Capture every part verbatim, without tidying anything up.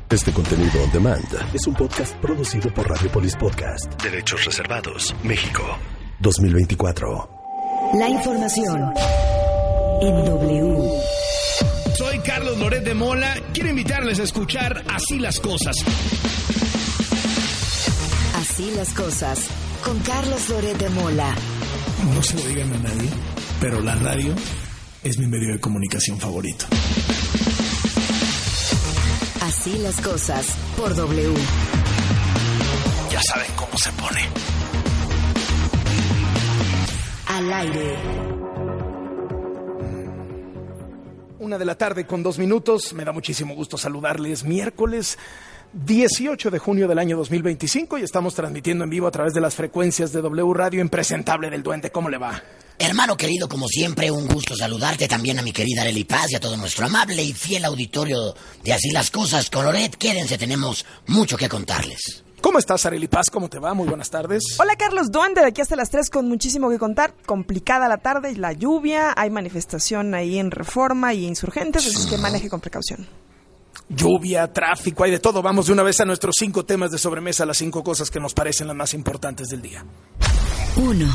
Este contenido on demand es un podcast producido por Radiopolis Podcast. Derechos reservados. México. dos mil veinticuatro. La información en W. Soy Carlos Loret de Mola. Quiero invitarles a escuchar Así las Cosas. Así las Cosas, con Carlos Loret de Mola. No se lo digan a nadie, pero la radio es mi medio de comunicación favorito. Así las Cosas, por W. Ya saben cómo se pone. Al aire. Una de la tarde con dos minutos. Me da muchísimo gusto saludarles. Miércoles dieciocho de junio del año dos mil veinticinco y estamos transmitiendo en vivo a través de las frecuencias de W Radio Impresentable del Duende. ¿Cómo le va? Hermano querido, como siempre, un gusto saludarte, también a mi querida Arely Paz y a todo nuestro amable y fiel auditorio de Así las Cosas. Con Loret, quédense, tenemos mucho que contarles. ¿Cómo estás, Arely Paz? ¿Cómo te va? Muy buenas tardes. Hola, Carlos Duende, de aquí hasta las tres con muchísimo que contar. Complicada la tarde, la lluvia, hay manifestación ahí en Reforma y Insurgentes, así que maneje con precaución. Lluvia, tráfico, hay de todo. Vamos de una vez a nuestros cinco temas de sobremesa, las cinco cosas que nos parecen las más importantes del día. Uno.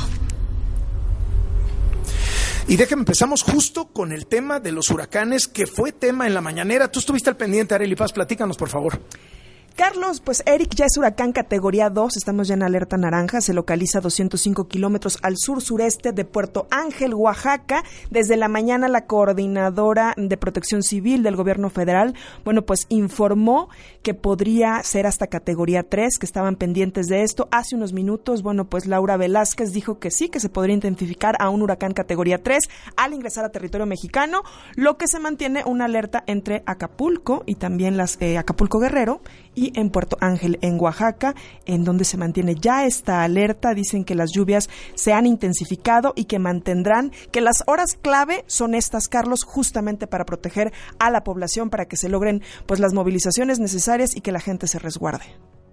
Y déjenme, empezamos justo con el tema de los huracanes, que fue tema en la mañanera. Tú estuviste al pendiente, Arely Paz, platícanos, por favor. Carlos, pues Eric ya es huracán categoría dos, estamos ya en alerta naranja, se localiza a doscientos cinco kilómetros al sur-sureste de Puerto Ángel, Oaxaca. Desde la mañana la coordinadora de Protección Civil del gobierno federal, bueno, pues informó que podría ser hasta categoría tres, que estaban pendientes de esto. Hace unos minutos, bueno, pues Laura Velázquez dijo que sí, que se podría identificar a un huracán categoría tres al ingresar a territorio mexicano, lo que se mantiene una alerta entre Acapulco y también las eh, Acapulco Guerrero y en Puerto Ángel, en Oaxaca, en donde se mantiene ya esta alerta. Dicen que las lluvias se han intensificado y que mantendrán, que las horas clave son estas, Carlos, justamente para proteger a la población, para que se logren pues las movilizaciones necesarias y que la gente se resguarde.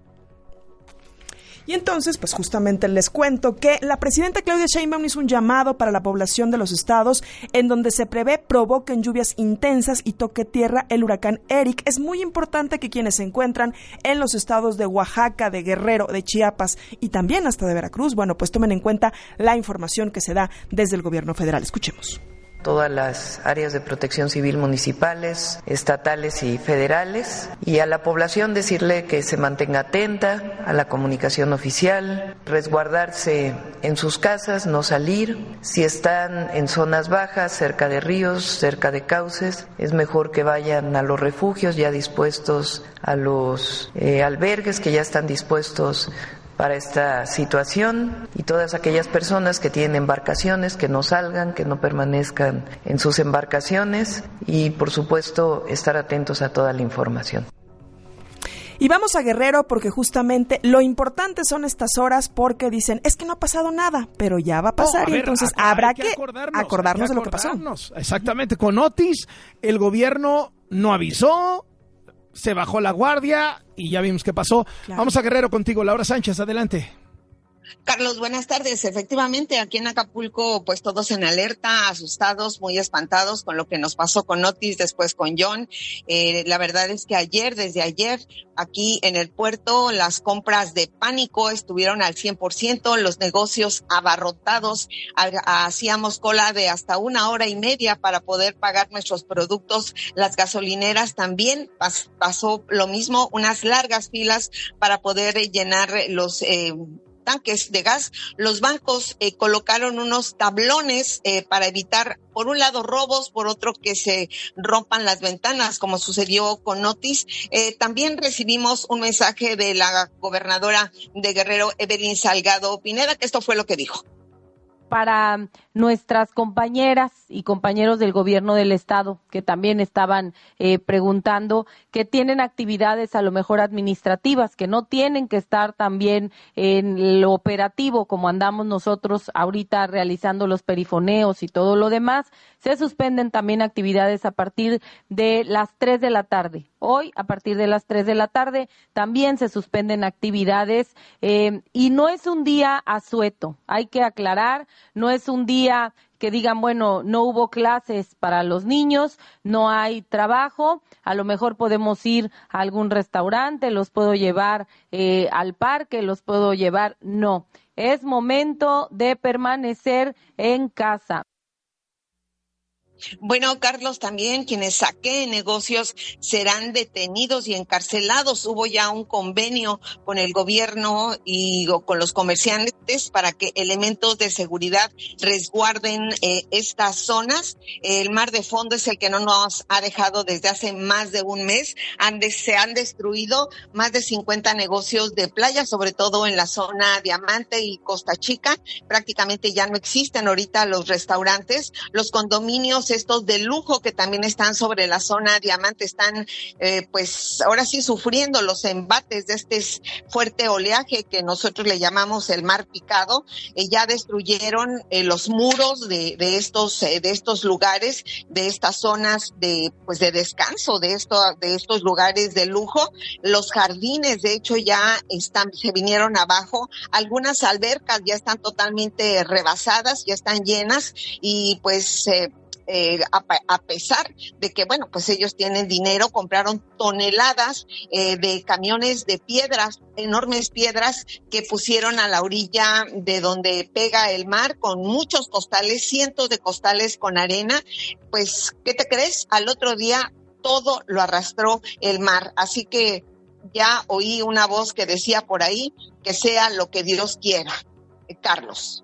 Y entonces, pues justamente les cuento que la presidenta Claudia Sheinbaum hizo un llamado para la población de los estados en donde se prevé provoquen lluvias intensas y toque tierra el huracán Eric. Es muy importante que quienes se encuentran en los estados de Oaxaca, de Guerrero, de Chiapas y también hasta de Veracruz, bueno, pues tomen en cuenta la información que se da desde el gobierno federal. Escuchemos. Todas las áreas de protección civil municipales, estatales y federales, y a la población decirle que se mantenga atenta a la comunicación oficial, resguardarse en sus casas, no salir. Si están en zonas bajas, cerca de ríos, cerca de cauces, es mejor que vayan a los refugios ya dispuestos, a los eh, albergues que ya están dispuestos para esta situación, y todas aquellas personas que tienen embarcaciones que no salgan, que no permanezcan en sus embarcaciones y por supuesto estar atentos a toda la información. Y vamos a Guerrero porque justamente lo importante son estas horas, porque dicen, es que no ha pasado nada, pero ya va a pasar, oh, a y ver, entonces a, habrá que, que acordarnos, acordarnos que de lo que pasó. Exactamente, con Otis el gobierno no avisó, se bajó la guardia y ya vimos qué pasó. Claro. Vamos a Guerrero contigo, Laura Sánchez, adelante. Carlos, buenas tardes. Efectivamente, aquí en Acapulco, pues todos en alerta, asustados, muy espantados con lo que nos pasó con Otis, después con John. Eh, la verdad es que ayer, desde ayer, aquí en el puerto, las compras de pánico estuvieron al cien por ciento, los negocios abarrotados. Hacíamos cola de hasta una hora y media para poder pagar nuestros productos. Las gasolineras también pas- pasó lo mismo, unas largas filas para poder llenar los eh, tanques de gas. Los bancos eh, colocaron unos tablones eh, para evitar, por un lado, robos, por otro, que se rompan las ventanas, como sucedió con Otis. Eh, también recibimos un mensaje de la gobernadora de Guerrero, Evelyn Salgado Pineda, que esto fue lo que dijo. Para nuestras compañeras y compañeros del gobierno del estado que también estaban eh, preguntando, que tienen actividades a lo mejor administrativas, que no tienen que estar también en lo operativo como andamos nosotros ahorita realizando los perifoneos y todo lo demás. Se suspenden también actividades a partir de las tres de la tarde. Hoy, a partir de las tres de la tarde, también se suspenden actividades eh, y no es un día asueto, hay que aclarar, no es un día que digan, bueno, no hubo clases para los niños, no hay trabajo, a lo mejor podemos ir a algún restaurante, los puedo llevar eh, al parque, los puedo llevar, no, es momento de permanecer en casa. Bueno, Carlos, también quienes saqueen negocios serán detenidos y encarcelados. Hubo ya un convenio con el gobierno y con los comerciantes para que elementos de seguridad resguarden eh, estas zonas. El mar de fondo es el que no nos ha dejado desde hace más de un mes. Han de, se han destruido más de cincuenta negocios de playa, sobre todo en la zona Diamante y Costa Chica. Prácticamente ya no existen ahorita los restaurantes, los condominios estos de lujo que también están sobre la zona Diamante están eh, pues ahora sí sufriendo los embates de este fuerte oleaje que nosotros le llamamos el mar picado. Eh, ya destruyeron eh, los muros de, de estos eh, de estos lugares, de estas zonas de pues de descanso, de esto de estos lugares de lujo. Los jardines de hecho ya están se vinieron abajo. Algunas albercas ya están totalmente rebasadas, ya están llenas y pues eh, Eh, a, a pesar de que, bueno, pues ellos tienen dinero, compraron toneladas eh, de camiones de piedras, enormes piedras que pusieron a la orilla de donde pega el mar con muchos costales, cientos de costales con arena. Pues, ¿qué te crees? Al otro día todo lo arrastró el mar. Así que ya oí una voz que decía por ahí que sea lo que Dios quiera. Eh, Carlos.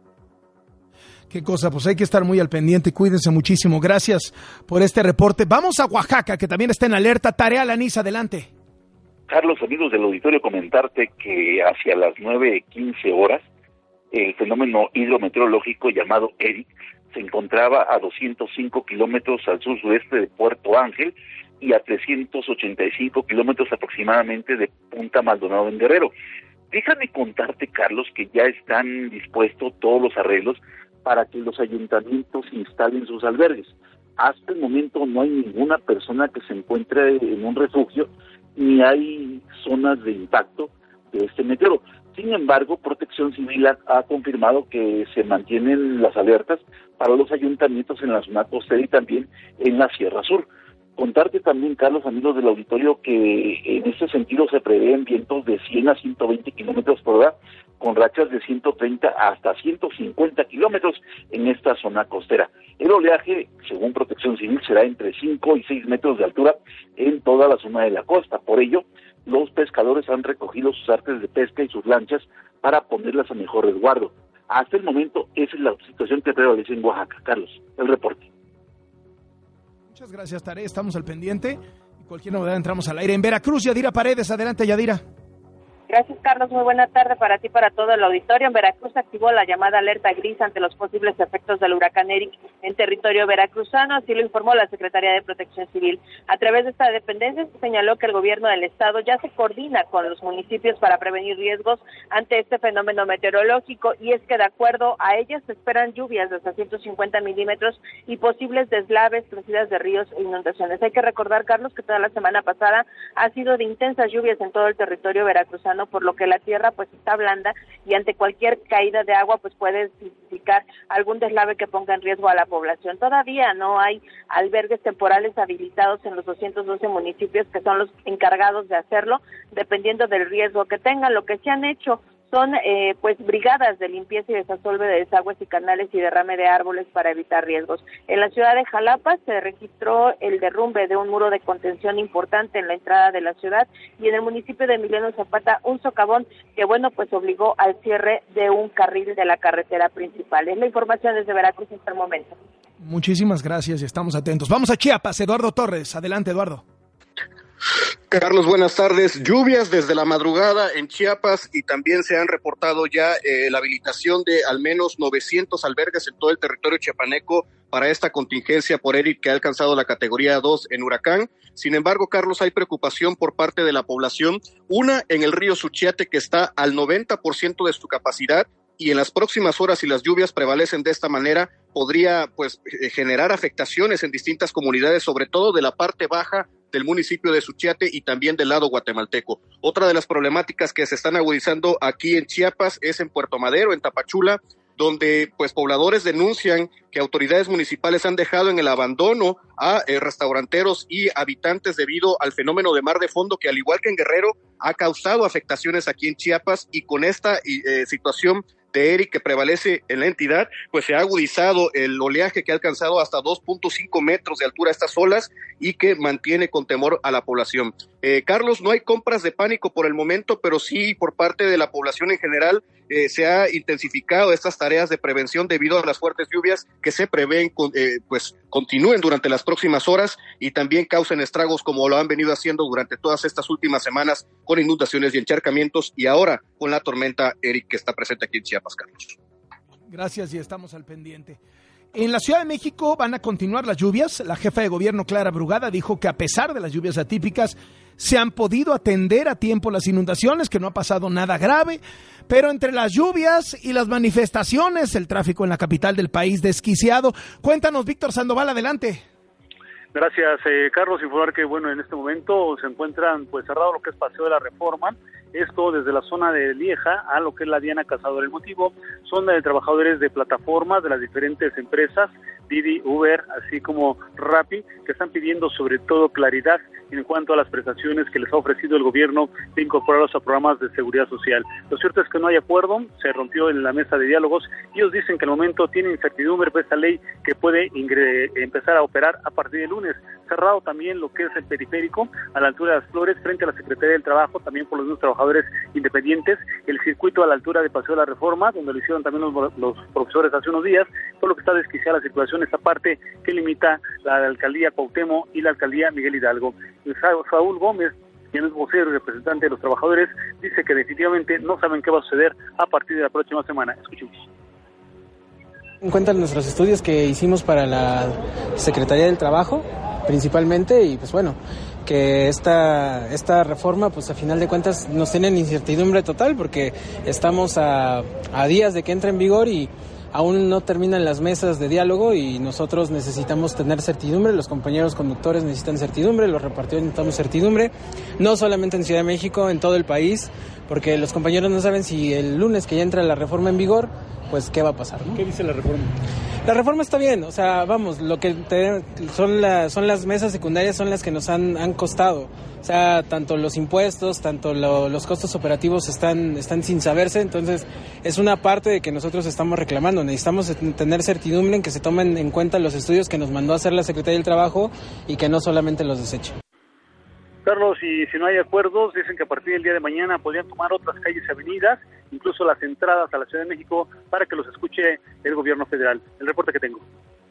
Qué cosa, pues hay que estar muy al pendiente, cuídense muchísimo, gracias por este reporte. Vamos a Oaxaca, que también está en alerta. Tarea Lanís, adelante. Carlos, amigos del auditorio, comentarte que hacia las nueve quince horas, el fenómeno hidrometeorológico llamado Eric se encontraba a doscientos cinco kilómetros al sur-sureste de Puerto Ángel y a trescientos ochenta y cinco kilómetros aproximadamente de Punta Maldonado en Guerrero. Déjame contarte, Carlos, que ya están dispuestos todos los arreglos para que los ayuntamientos instalen sus albergues. Hasta el momento no hay ninguna persona que se encuentre en un refugio, ni hay zonas de impacto de este meteoro. Sin embargo, Protección Civil ha, ha confirmado que se mantienen las alertas para los ayuntamientos en la zona costera y también en la Sierra Sur. Contarte también, Carlos, amigos del auditorio, que en este sentido se prevén vientos de cien a ciento veinte kilómetros por hora, con rachas de ciento treinta hasta ciento cincuenta kilómetros en esta zona costera. El oleaje, según Protección Civil, será entre cinco y seis metros de altura en toda la zona de la costa. Por ello, los pescadores han recogido sus artes de pesca y sus lanchas para ponerlas a mejor resguardo. Hasta el momento, esa es la situación que prevalece en Oaxaca. Carlos, el reporte. Muchas gracias, Tare. Estamos al pendiente. Y cualquier novedad entramos al aire. En Veracruz, Yadira Paredes. Adelante, Yadira. Gracias, Carlos. Muy buena tarde para ti y para todo el auditorio. En Veracruz se activó la llamada alerta gris ante los posibles efectos del huracán Eric en territorio veracruzano, así lo informó la Secretaría de Protección Civil. A través de esta dependencia se señaló que el gobierno del estado ya se coordina con los municipios para prevenir riesgos ante este fenómeno meteorológico, y es que de acuerdo a ellas se esperan lluvias de hasta ciento cincuenta milímetros y posibles deslaves, crecidas de ríos e inundaciones. Hay que recordar, Carlos, que toda la semana pasada ha sido de intensas lluvias en todo el territorio veracruzano, por lo que la tierra pues está blanda y ante cualquier caída de agua pues puede significar algún deslave que ponga en riesgo a la población. Todavía no hay albergues temporales habilitados en los doscientos doce municipios que son los encargados de hacerlo, dependiendo del riesgo que tengan. Lo que se han hecho son eh, pues brigadas de limpieza y desasolve de desagües y canales y derrame de árboles para evitar riesgos. En la ciudad de Jalapa se registró el derrumbe de un muro de contención importante en la entrada de la ciudad, y en el municipio de Emiliano Zapata un socavón que bueno pues obligó al cierre de un carril de la carretera principal. Es la información desde Veracruz hasta el momento. Muchísimas gracias y estamos atentos. Vamos a Chiapas, Eduardo Torres. Adelante, Eduardo. Carlos, buenas tardes. Lluvias desde la madrugada en Chiapas y también se han reportado ya eh, la habilitación de al menos novecientos albergues en todo el territorio chiapaneco para esta contingencia por Eric, que ha alcanzado la categoría dos en huracán. Sin embargo, Carlos, hay preocupación por parte de la población. Una, en el río Suchiate, que está al noventa por ciento de su capacidad, y en las próximas horas, si las lluvias prevalecen de esta manera, podría pues generar afectaciones en distintas comunidades, sobre todo de la parte baja del municipio de Suchiate y también del lado guatemalteco. Otra de las problemáticas que se están agudizando aquí en Chiapas es en Puerto Madero, en Tapachula, donde pues pobladores denuncian que autoridades municipales han dejado en el abandono a eh, restauranteros y habitantes debido al fenómeno de mar de fondo que, al igual que en Guerrero, ha causado afectaciones aquí en Chiapas, y con esta eh, situación de Eric que prevalece en la entidad, pues se ha agudizado el oleaje que ha alcanzado hasta dos punto cinco metros de altura estas olas y que mantiene con temor a la población. Eh, Carlos, no hay compras de pánico por el momento, pero sí por parte de la población en general eh, se ha intensificado estas tareas de prevención debido a las fuertes lluvias que se prevén eh, pues continúen durante las próximas horas y también causen estragos como lo han venido haciendo durante todas estas últimas semanas con inundaciones y encharcamientos, y ahora con la tormenta Eric que está presente aquí en Chiapas, Carlos. Gracias, y estamos al pendiente. En la Ciudad de México van a continuar las lluvias. La jefa de gobierno, Clara Brugada, dijo que a pesar de las lluvias atípicas, se han podido atender a tiempo las inundaciones, que no ha pasado nada grave, pero entre las lluvias y las manifestaciones, el tráfico en la capital del país desquiciado. Cuéntanos, Víctor Sandoval, adelante. Gracias, eh, Carlos. Informar que, bueno, en este momento se encuentran pues cerrado lo que es Paseo de la Reforma, esto desde la zona de Lieja a lo que es la Diana Cazadora. El motivo son de trabajadores de plataformas de las diferentes empresas, Didi, Uber, así como Rappi, que están pidiendo sobre todo claridad en cuanto a las prestaciones que les ha ofrecido el gobierno de incorporarlos a programas de seguridad social. Lo cierto es que no hay acuerdo, se rompió en la mesa de diálogos, y ellos dicen que al momento tienen incertidumbre por esta ley que puede ingre- empezar a operar a partir del lunes. Cerrado también lo que es el periférico a la altura de Las Flores frente a la Secretaría del Trabajo, también por los mismos trabajadores independientes, el circuito a la altura de Paseo de la Reforma, donde lo hicieron también los, los profesores hace unos días, por lo que está desquiciada la circulación, esta parte que limita la alcaldía Cuauhtémoc y la alcaldía Miguel Hidalgo. Saúl Gómez, quien es vocero y representante de los trabajadores, dice que definitivamente no saben qué va a suceder a partir de la próxima semana. Escuchemos. En cuenta nuestros estudios que hicimos para la Secretaría del Trabajo, principalmente, y pues bueno, que esta esta reforma, pues a final de cuentas nos tiene en incertidumbre total, porque estamos a, a días de que entre en vigor y aún no terminan las mesas de diálogo, y nosotros necesitamos tener certidumbre, los compañeros conductores necesitan certidumbre, los repartidores necesitamos certidumbre, no solamente en Ciudad de México, en todo el país, porque los compañeros no saben si el lunes que ya entra la reforma en vigor, pues qué va a pasar, ¿no? ¿Qué dice la reforma? La reforma está bien, o sea, vamos, lo que te, son, la, son las mesas secundarias son las que nos han, han costado. O sea, tanto los impuestos, tanto lo, los costos operativos están, están sin saberse, entonces es una parte de que nosotros estamos reclamando. Necesitamos tener certidumbre en que se tomen en cuenta los estudios que nos mandó a hacer la Secretaría del Trabajo y que no solamente los deseche. Carlos, y si no hay acuerdos, dicen que a partir del día de mañana podrían tomar otras calles y avenidas, incluso las entradas a la Ciudad de México, para que los escuche el gobierno federal. El reporte que tengo.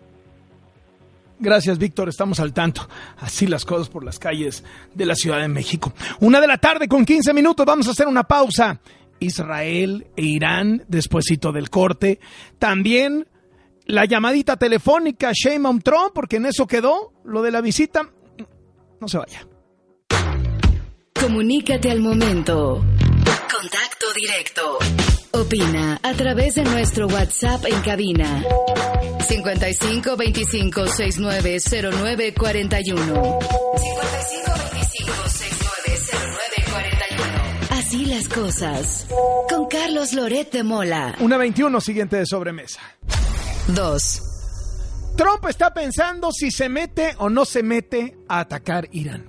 Gracias, Víctor, estamos al tanto. Así las cosas por las calles de la Ciudad de México. Una de la tarde con quince minutos, vamos a hacer una pausa. Israel e Irán, despuesito del corte. También la llamadita telefónica Sheinbaum Trump, porque en eso quedó lo de la visita. No se vaya. Comunícate al momento. Contacto directo. Opina a través de nuestro WhatsApp en cabina. cincuenta y cinco veinticinco sesenta y nueve cero nueve cuarenta y uno. cincuenta y cinco veinticinco sesenta y nueve cero nueve cuarenta y uno. Así las cosas. Con Carlos Loret de Mola. Una veintiuno, siguiente de sobremesa. Dos. Trump está pensando si se mete o no se mete a atacar Irán.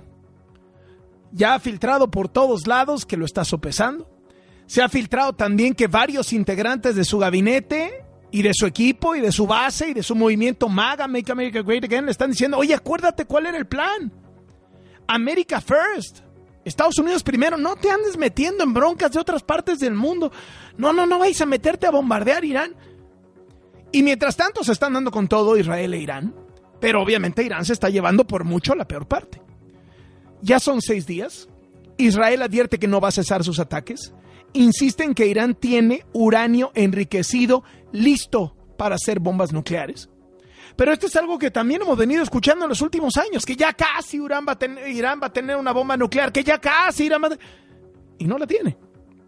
Ya ha filtrado por todos lados que lo está sopesando. Se ha filtrado también que varios integrantes de su gabinete y de su equipo y de su base y de su movimiento MAGA, Make America Great Again, le están diciendo, oye, acuérdate cuál era el plan. America First. Estados Unidos primero. No te andes metiendo en broncas de otras partes del mundo. No, no, no vais a meterte a bombardear Irán. Y mientras tanto se están dando con todo Israel e Irán. Pero obviamente Irán se está llevando por mucho la peor parte. Ya son seis días. Israel advierte que no va a cesar sus ataques. Insiste en que Irán tiene uranio enriquecido listo para hacer bombas nucleares. Pero esto es algo que también hemos venido escuchando en los últimos años, que ya casi Irán va a tener, Irán va a tener una bomba nuclear, que ya casi Irán va a... Y no la tiene.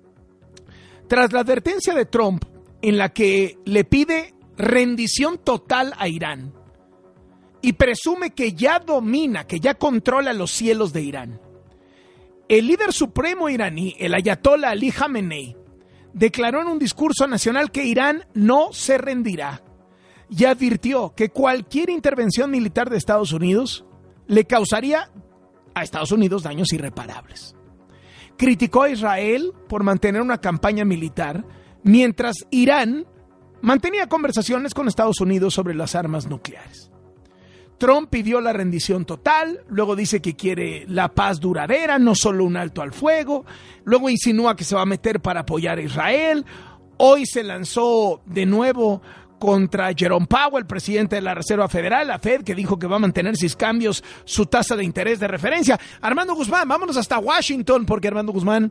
Tras la advertencia de Trump, en la que le pide rendición total a Irán, y presume que ya domina, que ya controla los cielos de Irán, el líder supremo iraní, el ayatollah Ali Khamenei, declaró en un discurso nacional que Irán no se rendirá y advirtió que cualquier intervención militar de Estados Unidos le causaría a Estados Unidos daños irreparables. Criticó a Israel por mantener una campaña militar mientras Irán mantenía conversaciones con Estados Unidos sobre las armas nucleares. Trump pidió la rendición total, luego dice que quiere la paz duradera, no solo un alto al fuego, luego insinúa que se va a meter para apoyar a Israel, hoy se lanzó de nuevo contra Jerome Powell, presidente de la Reserva Federal, la Fed, que dijo que va a mantener sin cambios su tasa de interés de referencia. Armando Guzmán, vámonos hasta Washington, porque Armando Guzmán,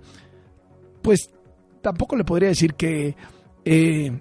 pues tampoco le podría decir que eh,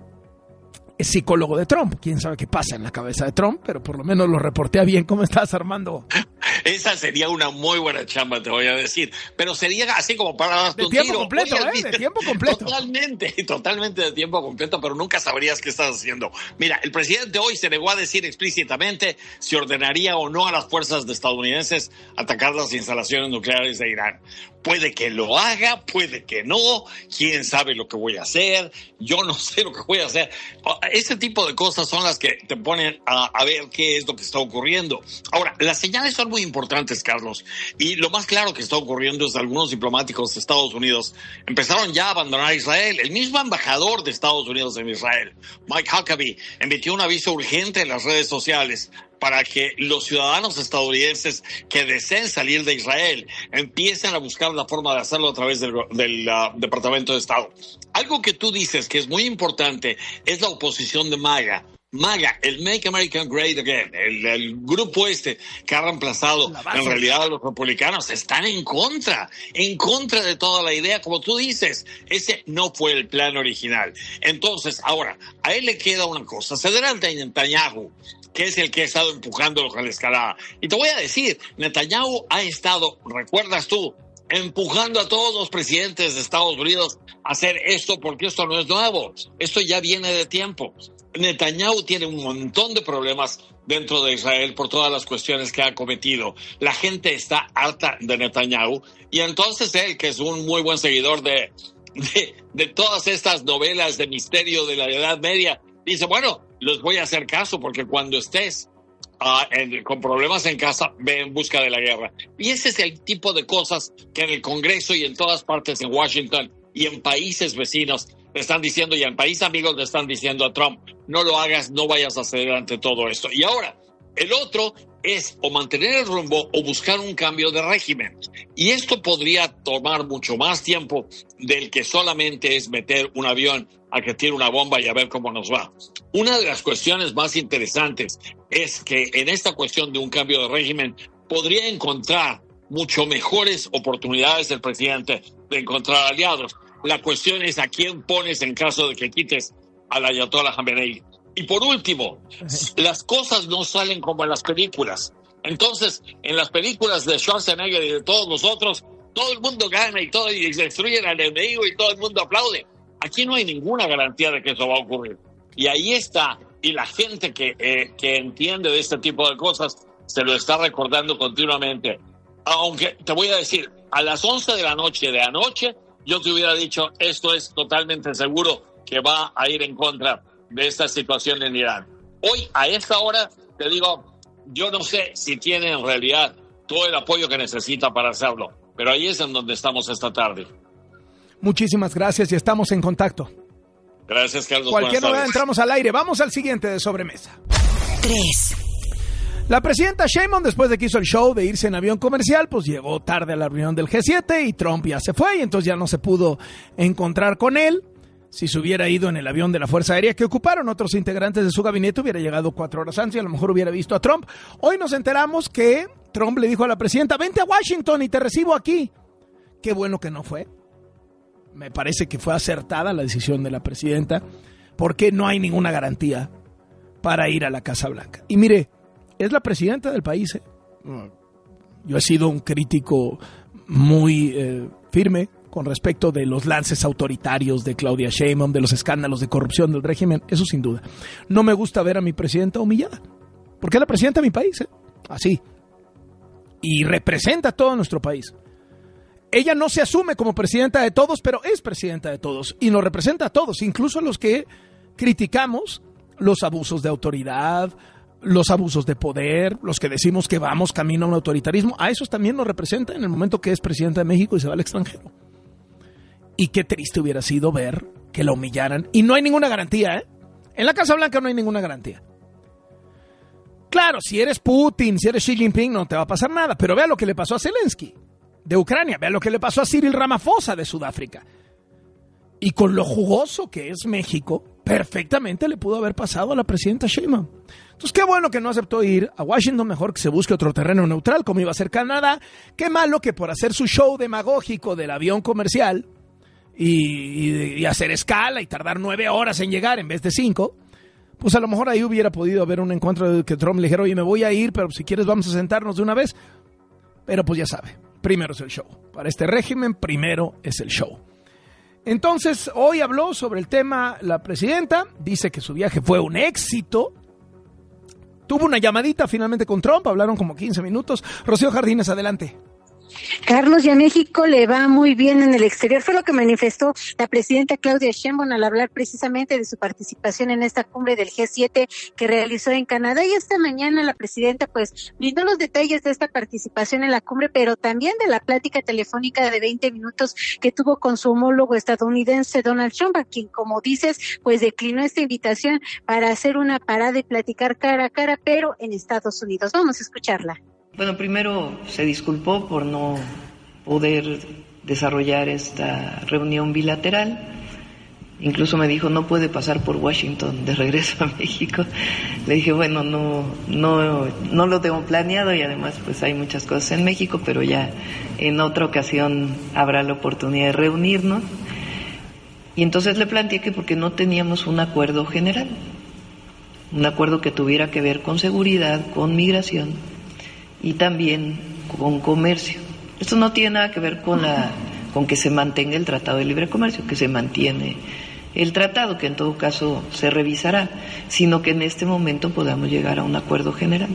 es psicólogo de Trump. Quién sabe qué pasa en la cabeza de Trump, pero por lo menos lo reportea bien. ¿Cómo estás, Armando? Esa sería una muy buena chamba, te voy a decir. Pero sería así como para darte un tiro. De tiempo completo, Oye, ¿eh? De tiempo completo. Totalmente, totalmente de tiempo completo, pero nunca sabrías qué estás haciendo. Mira, el presidente hoy se negó a decir explícitamente si ordenaría o no a las fuerzas estadounidenses atacar las instalaciones nucleares de Irán. Puede que lo haga, puede que no, quién sabe lo que voy a hacer, yo no sé lo que voy a hacer. Ese tipo de cosas son las que te ponen a, a ver qué es lo que está ocurriendo. Ahora, las señales son muy importantes, Carlos, y lo más claro que está ocurriendo es que algunos diplomáticos de Estados Unidos empezaron ya a abandonar Israel. El mismo embajador de Estados Unidos en Israel, Mike Huckabee, emitió un aviso urgente en las redes sociales para que los ciudadanos estadounidenses que deseen salir de Israel empiecen a buscar la forma de hacerlo a través del, del uh, Departamento de Estado. Algo que tú dices que es muy importante es la oposición de MAGA. MAGA, el Make America Great Again, el, el grupo este que ha reemplazado en realidad a los republicanos, están en contra, en contra de toda la idea, como tú dices. Ese no fue el plan original. Entonces, ahora, a él le queda una cosa, ceder al Netanyahu, que es el que ha estado empujando a la escalada. Y te voy a decir, Netanyahu ha estado, ¿recuerdas tú?, empujando a todos los presidentes de Estados Unidos a hacer esto, porque esto no es nuevo. Esto ya viene de tiempo. Netanyahu tiene un montón de problemas dentro de Israel por todas las cuestiones que ha cometido. La gente está harta de Netanyahu, y entonces él, que es un muy buen seguidor de, de, de todas estas novelas de misterio de la Edad Media, dice, bueno, les voy a hacer caso, porque cuando estés uh, en, con problemas en casa, ve en busca de la guerra. Y ese es el tipo de cosas que en el Congreso y en todas partes en Washington y en países vecinos le están diciendo, y en países amigos le están diciendo a Trump, no lo hagas, no vayas a ceder ante todo esto. Y ahora, el otro es o mantener el rumbo o buscar un cambio de régimen. Y esto podría tomar mucho más tiempo del que solamente es meter un avión a que tire una bomba y a ver cómo nos va. Una de las cuestiones más interesantes es que en esta cuestión de un cambio de régimen podría encontrar mucho mejores oportunidades el presidente de encontrar aliados. La cuestión es a quién pones en caso de que quites al Ayatollah Khamenei. Y por último, las cosas no salen como en las películas. Entonces, en las películas de Schwarzenegger y de todos los otros, todo el mundo gana y todo y destruyen al enemigo y todo el mundo aplaude. Aquí no hay ninguna garantía de que eso va a ocurrir. Y ahí está. Y la gente que, eh, que entiende de este tipo de cosas se lo está recordando continuamente. Aunque te voy a decir, a las once de la noche de anoche, yo te hubiera dicho, esto es totalmente seguro que va a ir en contra de esta situación en Irán. Hoy, a esta hora, te digo, yo no sé si tiene en realidad todo el apoyo que necesita para hacerlo, pero ahí es en donde estamos esta tarde. Muchísimas gracias y estamos en contacto. Gracias, Carlos. Cualquier novedad, entramos al aire. Vamos al siguiente de sobremesa. tres. La presidenta Sheinbaum, después de que hizo el show de irse en avión comercial, pues llegó tarde a la reunión del G siete y Trump ya se fue y entonces ya no se pudo encontrar con él. Si se hubiera ido en el avión de la Fuerza Aérea que ocuparon otros integrantes de su gabinete, hubiera llegado cuatro horas antes y a lo mejor hubiera visto a Trump. Hoy nos enteramos que Trump le dijo a la presidenta, vente a Washington y te recibo aquí. Qué bueno que no fue. Me parece que fue acertada la decisión de la presidenta, porque no hay ninguna garantía para ir a la Casa Blanca. Y mire, es la presidenta del país. ¿eh? Yo he sido un crítico muy eh, firme con respecto de los lances autoritarios de Claudia Sheinbaum, de los escándalos de corrupción del régimen, eso sin duda. No me gusta ver a mi presidenta humillada, porque es la presidenta de mi país, ¿eh? Así. Y representa a todo nuestro país. ella no se asume como presidenta de todos, pero es presidenta de todos y nos representa a todos, incluso a los que criticamos los abusos de autoridad, los abusos de poder, los que decimos que vamos camino a un autoritarismo. A esos también nos representa en el momento que es presidenta de México y se va al extranjero. Y qué triste hubiera sido ver que la humillaran. Y no hay ninguna garantía, ¿eh? En la Casa Blanca no hay ninguna garantía. Claro, si eres Putin, si eres Xi Jinping, no te va a pasar nada. Pero vea lo que le pasó a Zelensky de Ucrania. Vea lo que le pasó a Cyril Ramaphosa de Sudáfrica. Y con lo jugoso que es México, perfectamente le pudo haber pasado a la presidenta Sheinbaum. Entonces, qué bueno que no aceptó ir a Washington, mejor que se busque otro terreno neutral, como iba a ser Canadá. Qué malo que por hacer su show demagógico del avión comercial y, y, y hacer escala y tardar nueve horas en llegar en vez de cinco, pues a lo mejor ahí hubiera podido haber un encuentro de que Trump le dijera, oye, me voy a ir, pero si quieres vamos a sentarnos de una vez. Pero pues ya sabe, primero es el show. Para este régimen, primero es el show. Entonces, hoy habló sobre el tema la presidenta, dice que su viaje fue un éxito. Tuvo una llamadita finalmente con Trump, hablaron como quince minutos. Rocío Jardines, adelante. Carlos, y a México le va muy bien en el exterior. Fue lo que manifestó la presidenta Claudia Sheinbaum al hablar precisamente de su participación en esta cumbre del G siete que realizó en Canadá. Y esta mañana la presidenta pues brindó los detalles de esta participación en la cumbre, pero también de la plática telefónica de veinte minutos que tuvo con su homólogo estadounidense Donald Trump, a quien, como dices, pues declinó esta invitación para hacer una parada y platicar cara a cara, pero en Estados Unidos. Vamos a escucharla. Bueno, primero se disculpó por no poder desarrollar esta reunión bilateral. Incluso me dijo, no puede pasar por Washington de regreso a México. Le dije, bueno, no, no, no lo tengo planeado y además pues hay muchas cosas en México, pero ya en otra ocasión habrá la oportunidad de reunirnos. Y entonces le planteé que porque no teníamos un acuerdo general, un acuerdo que tuviera que ver con seguridad, con migración y también con comercio. Esto no tiene nada que ver con la con que se mantenga el Tratado de Libre Comercio, que se mantiene el tratado, que en todo caso se revisará, sino que en este momento podamos llegar a un acuerdo general.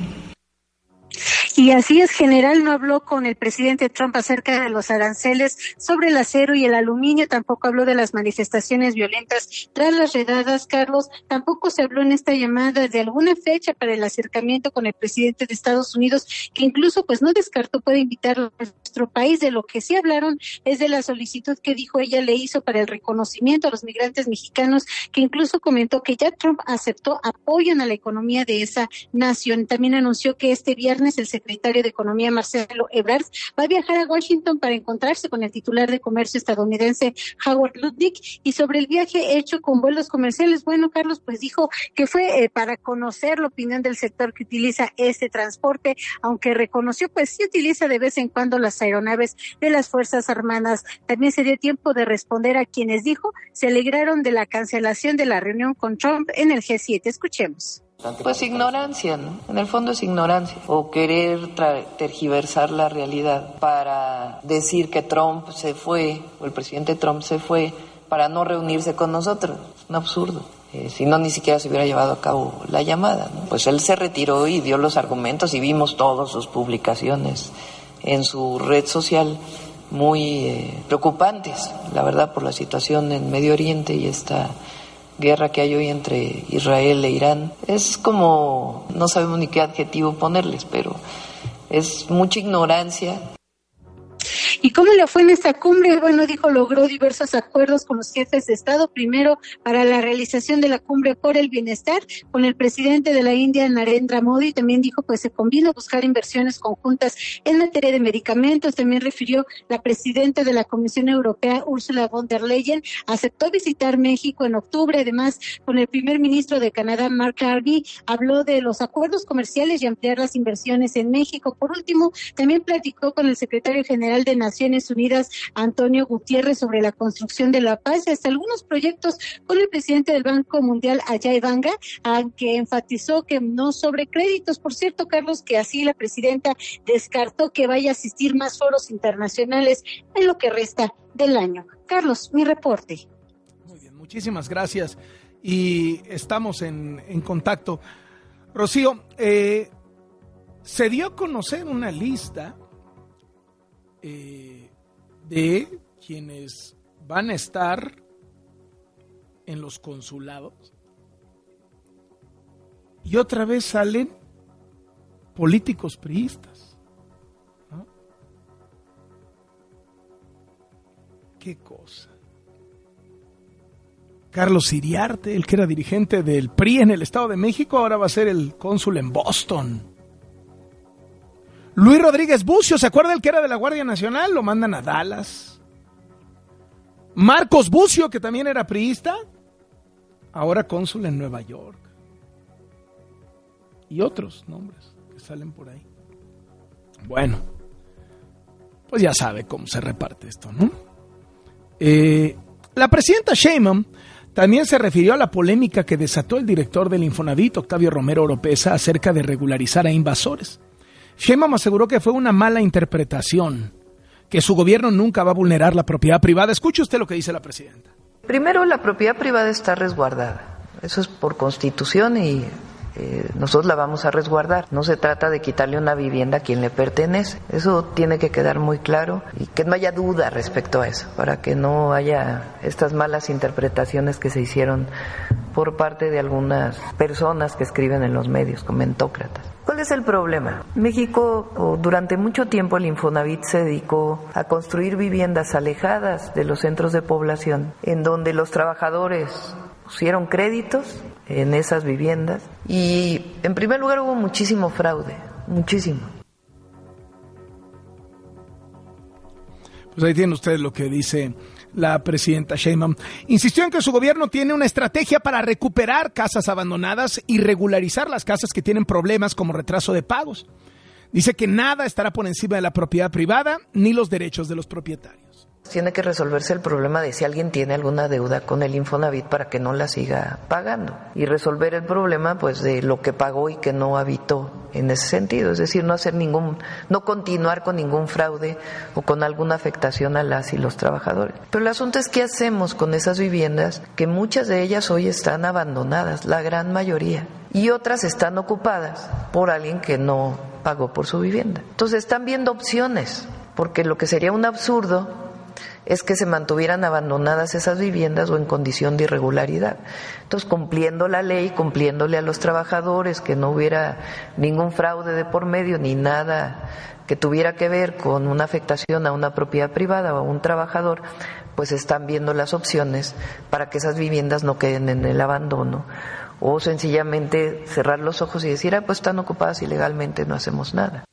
Y así es, general, no habló con el presidente Trump acerca de los aranceles sobre el acero y el aluminio, tampoco habló de las manifestaciones violentas tras las redadas, Carlos, tampoco se habló en esta llamada de alguna fecha para el acercamiento con el presidente de Estados Unidos, que incluso pues no descartó puede invitarlo a nuestro país. De lo que sí hablaron es de la solicitud que dijo ella le hizo para el reconocimiento a los migrantes mexicanos, que incluso comentó que ya Trump aceptó apoyo a la economía de esa nación. También anunció que este viernes el secretario de Economía Marcelo Ebrard va a viajar a Washington para encontrarse con el titular de Comercio estadounidense Howard Lutnick. Y sobre el viaje hecho con vuelos comerciales, bueno, Carlos, pues dijo que fue eh, para conocer la opinión del sector que utiliza este transporte, aunque reconoció pues sí utiliza de vez en cuando las aeronaves de las Fuerzas Armadas. También se dio tiempo de responder a quienes dijo se alegraron de la cancelación de la reunión con Trump en el G siete. Escuchemos. Pues ignorancia, ¿no? En el fondo es ignorancia, o querer tra- tergiversar la realidad para decir que Trump se fue, o el presidente Trump se fue para no reunirse con nosotros. Es un absurdo. Eh, si no, ni siquiera se hubiera llevado a cabo la llamada, ¿no? Pues él se retiró y dio los argumentos y vimos todas sus publicaciones en su red social muy eh, preocupantes, la verdad, por la situación en Medio Oriente y esta guerra que hay hoy entre Israel e Irán. Es como, no sabemos ni qué adjetivo ponerles, pero es mucha ignorancia. ¿Y cómo le fue en esta cumbre? Bueno, dijo, logró diversos acuerdos con los jefes de Estado, primero para la realización de la cumbre por el bienestar, con el presidente de la India, Narendra Modi. También dijo, pues se convino buscar inversiones conjuntas en materia de medicamentos. También refirió la presidenta de la Comisión Europea, Ursula von der Leyen, aceptó visitar México en octubre. Además, con el primer ministro de Canadá, Mark Carney, habló de los acuerdos comerciales y ampliar las inversiones en México. Por último, también platicó con el secretario general de Naciones Unidas, Antonio Gutiérrez, sobre la construcción de la paz y hasta algunos proyectos con el presidente del Banco Mundial, Ajay Banga, aunque enfatizó que no sobre créditos. Por cierto, Carlos, que así la presidenta descartó que vaya a asistir más foros internacionales en lo que resta del año. Carlos, mi reporte. Muy bien, muchísimas gracias y estamos en, en contacto. Rocío, eh, se dio a conocer una lista Eh, de quienes van a estar en los consulados. Y otra vez salen políticos priistas, ¿no? Qué cosa. Carlos Iriarte, el que era dirigente del P R I en el Estado de México, ahora va a ser el cónsul en Boston. Luis Rodríguez Bucio, ¿se acuerda el que era de la Guardia Nacional? Lo mandan a Dallas. Marcos Bucio, que también era priista, ahora cónsul en Nueva York. Y otros nombres que salen por ahí. Bueno, pues ya sabe cómo se reparte esto, ¿no? Eh, la presidenta Sheinbaum también se refirió a la polémica que desató el director del Infonavit, Octavio Romero Oropesa, acerca de regularizar a invasores. Sheinbaum aseguró que fue una mala interpretación, que su gobierno nunca va a vulnerar la propiedad privada. Escuche usted lo que dice la presidenta. Primero, la propiedad privada está resguardada. Eso es por Constitución y eh, nosotros la vamos a resguardar. No se trata de quitarle una vivienda a quien le pertenece. Eso tiene que quedar muy claro y que no haya duda respecto a eso, para que no haya estas malas interpretaciones que se hicieron por parte de algunas personas que escriben en los medios, comentócratas. ¿Cuál es el problema? México, durante mucho tiempo el Infonavit se dedicó a construir viviendas alejadas de los centros de población, en donde los trabajadores pusieron créditos en esas viviendas y en primer lugar hubo muchísimo fraude, muchísimo. Pues ahí tienen ustedes lo que dice la presidenta Sheinbaum. Insistió en que su gobierno tiene una estrategia para recuperar casas abandonadas y regularizar las casas que tienen problemas como retraso de pagos. Dice que nada estará por encima de la propiedad privada ni los derechos de los propietarios. Tiene que resolverse el problema de si alguien tiene alguna deuda con el Infonavit para que no la siga pagando y resolver el problema pues de lo que pagó y que no habitó en ese sentido, es decir, no hacer ningún, no continuar con ningún fraude o con alguna afectación a las y los trabajadores. Pero el asunto es qué hacemos con esas viviendas que muchas de ellas hoy están abandonadas, la gran mayoría, y otras están ocupadas por alguien que no pagó por su vivienda. Entonces están viendo opciones, porque lo que sería un absurdo es que se mantuvieran abandonadas esas viviendas o en condición de irregularidad. Entonces, cumpliendo la ley, cumpliéndole a los trabajadores, que no hubiera ningún fraude de por medio, ni nada que tuviera que ver con una afectación a una propiedad privada o a un trabajador, pues están viendo las opciones para que esas viviendas no queden en el abandono, o sencillamente cerrar los ojos y decir, ah, pues están ocupadas ilegalmente, no hacemos nada.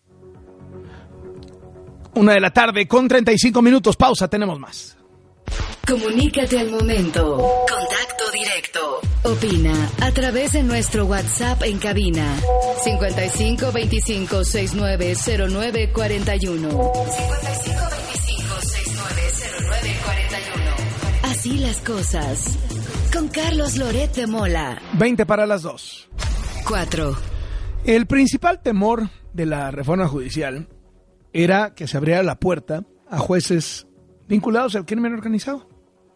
Una de la tarde con treinta y cinco minutos. Pausa, tenemos más. Comunícate al momento. Contacto directo. Opina a través de nuestro WhatsApp en cabina. cincuenta y cinco veinticinco sesenta y nueve cero nueve cuarenta y uno. cincuenta y cinco veinticinco sesenta y nueve cero nueve cuarenta y uno. Así las cosas. Con Carlos Loret de Mola. veinte para las dos. cuatro. El principal temor de la reforma judicial era que se abriera la puerta a jueces vinculados al crimen organizado.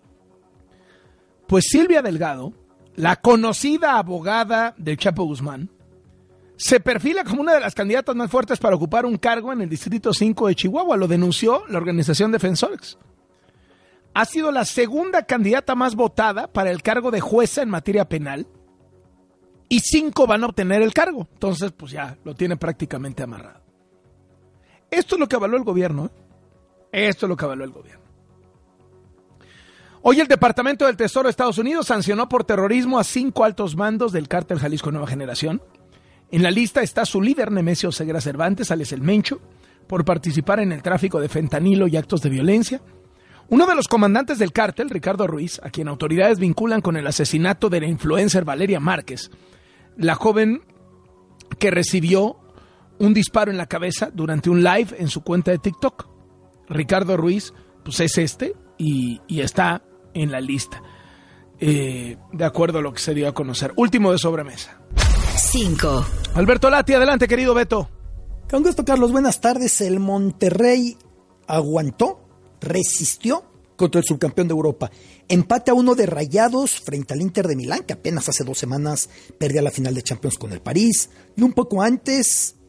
Pues Silvia Delgado, la conocida abogada del Chapo Guzmán, se perfila como una de las candidatas más fuertes para ocupar un cargo en el Distrito cinco de Chihuahua. Lo denunció la organización Defensores. Ha sido la segunda candidata más votada para el cargo de jueza en materia penal y cinco van a obtener el cargo. Entonces, pues ya lo tiene prácticamente amarrado. Esto es lo que avaló el gobierno. ¿eh? Esto es lo que avaló el gobierno. Hoy el Departamento del Tesoro de Estados Unidos sancionó por terrorismo a cinco altos mandos del cártel Jalisco Nueva Generación. En la lista está su líder, Nemesio Ceguera Cervantes, alias El Mencho, por participar en el tráfico de fentanilo y actos de violencia. Uno de los comandantes del cártel, Ricardo Ruiz, a quien autoridades vinculan con el asesinato de la influencer Valeria Márquez, la joven que recibió un disparo en la cabeza durante un live en su cuenta de TikTok. Ricardo Ruiz, pues es este y, y está en la lista, eh, de acuerdo a lo que se dio a conocer. Último de sobremesa. cinco. Alberto Lati, adelante, querido Beto. Con gusto, Carlos, buenas tardes. El Monterrey aguantó, resistió contra el subcampeón de Europa. Empate a uno de Rayados frente al Inter de Milán, que apenas hace dos semanas perdía la final de Champions con el París. Y un poco antes,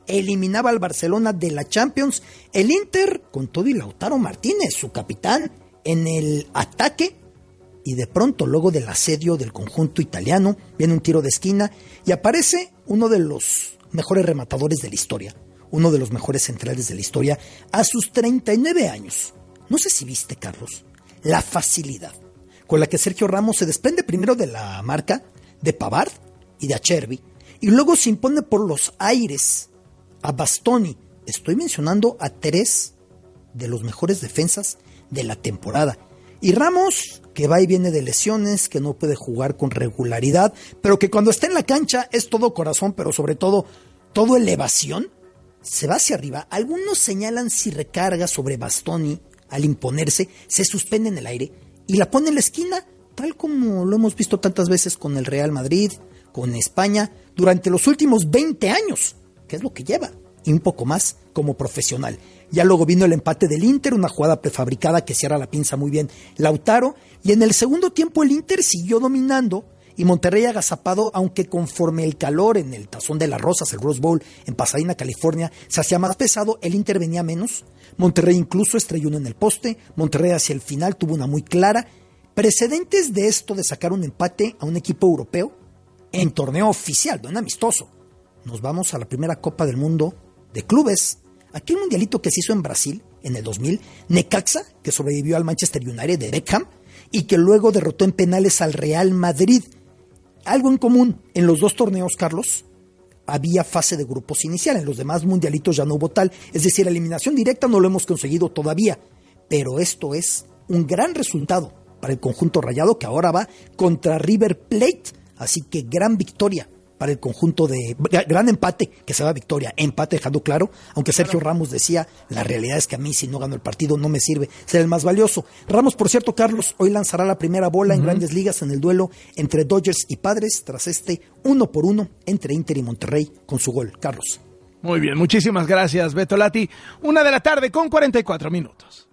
eliminaba al Barcelona de la Champions. El Inter con todo y Lautaro Martínez, su capitán, en el ataque. Y de pronto, luego del asedio del conjunto italiano, viene un tiro de esquina y aparece uno de los mejores rematadores de la historia, uno de los mejores centrales de la historia, a sus treinta y nueve años. No sé si viste, Carlos, la facilidad con la que Sergio Ramos se desprende primero de la marca de Pavard y de Acerbi, y luego se impone por los aires a Bastoni. Estoy mencionando a tres de los mejores defensas de la temporada. Y Ramos, que va y viene de lesiones, que no puede jugar con regularidad, pero que cuando está en la cancha es todo corazón, pero sobre todo, todo elevación, se va hacia arriba. Algunos señalan si recarga sobre Bastoni al imponerse, se suspende en el aire y la pone en la esquina, tal como lo hemos visto tantas veces con el Real Madrid, con España, durante los últimos veinte años, que es lo que lleva, y un poco más como profesional. Ya luego vino el empate del Inter, una jugada prefabricada que cierra la pinza muy bien Lautaro, y en el segundo tiempo el Inter siguió dominando y Monterrey agazapado, aunque conforme el calor en el Tazón de las Rosas, el Rose Bowl en Pasadena, California, se hacía más pesado, el Inter venía menos. Monterrey incluso estrelló uno en el poste. Monterrey hacia el final tuvo una muy clara. Precedentes de esto de sacar un empate a un equipo europeo en torneo oficial, no en amistoso. Nos vamos a la primera Copa del Mundo de clubes. Aquel mundialito que se hizo en Brasil en el dos mil, Necaxa, que sobrevivió al Manchester United de Beckham y que luego derrotó en penales al Real Madrid. Algo en común en los dos torneos, Carlos, había fase de grupos inicial. En los demás mundialitos ya no hubo tal. Es decir, la eliminación directa no lo hemos conseguido todavía. Pero esto es un gran resultado para el conjunto rayado, que ahora va contra River Plate. Así que gran victoria para el conjunto de... Gran empate, que se va a victoria. Empate dejando claro, aunque Sergio Ramos decía, la realidad es que a mí si no gano el partido no me sirve ser el más valioso. Ramos, por cierto, Carlos, hoy lanzará la primera bola uh-huh. en Grandes Ligas en el duelo entre Dodgers y Padres, tras este uno por uno entre Inter y Monterrey con su gol. Carlos. Muy bien, muchísimas gracias, Beto Lati. Una de la tarde con cuarenta y cuatro minutos.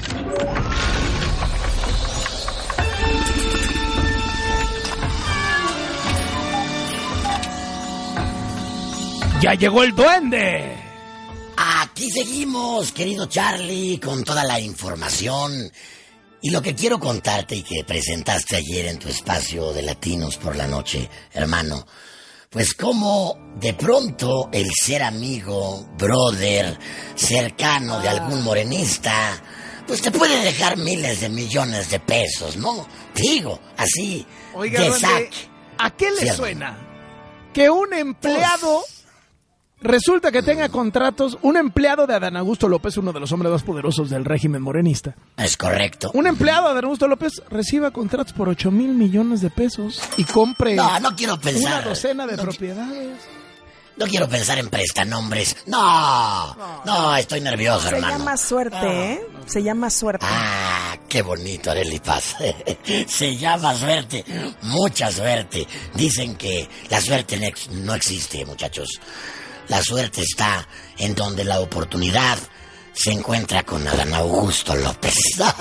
¡Ya llegó el duende! Aquí seguimos, querido Charlie, con toda la información. Y lo que quiero contarte y que presentaste ayer en tu espacio de Latinos por la Noche, hermano, pues como de pronto el ser amigo, brother, cercano de algún morenista, pues te puede dejar miles de millones de pesos, ¿no? Digo, así, Oiga, de ¿dónde, saque. ¿a qué le ¿Cierto? suena que un empleado... Uf. Resulta que tenga contratos, un empleado de Adán Augusto López, uno de los hombres más poderosos del régimen morenista? Es correcto. Un empleado de Adán Augusto López reciba contratos por ocho mil millones de pesos y compre no, no quiero pensar, una docena de no, propiedades. No quiero pensar en prestanombres. No, no, no estoy nervioso, Se hermano. Se llama suerte, no. ¿eh? Se llama suerte. Ah, qué bonito, Arely Paz. Se llama suerte, mucha suerte. Dicen que la suerte no existe, muchachos. La suerte está en donde la oportunidad se encuentra con Adán Augusto López.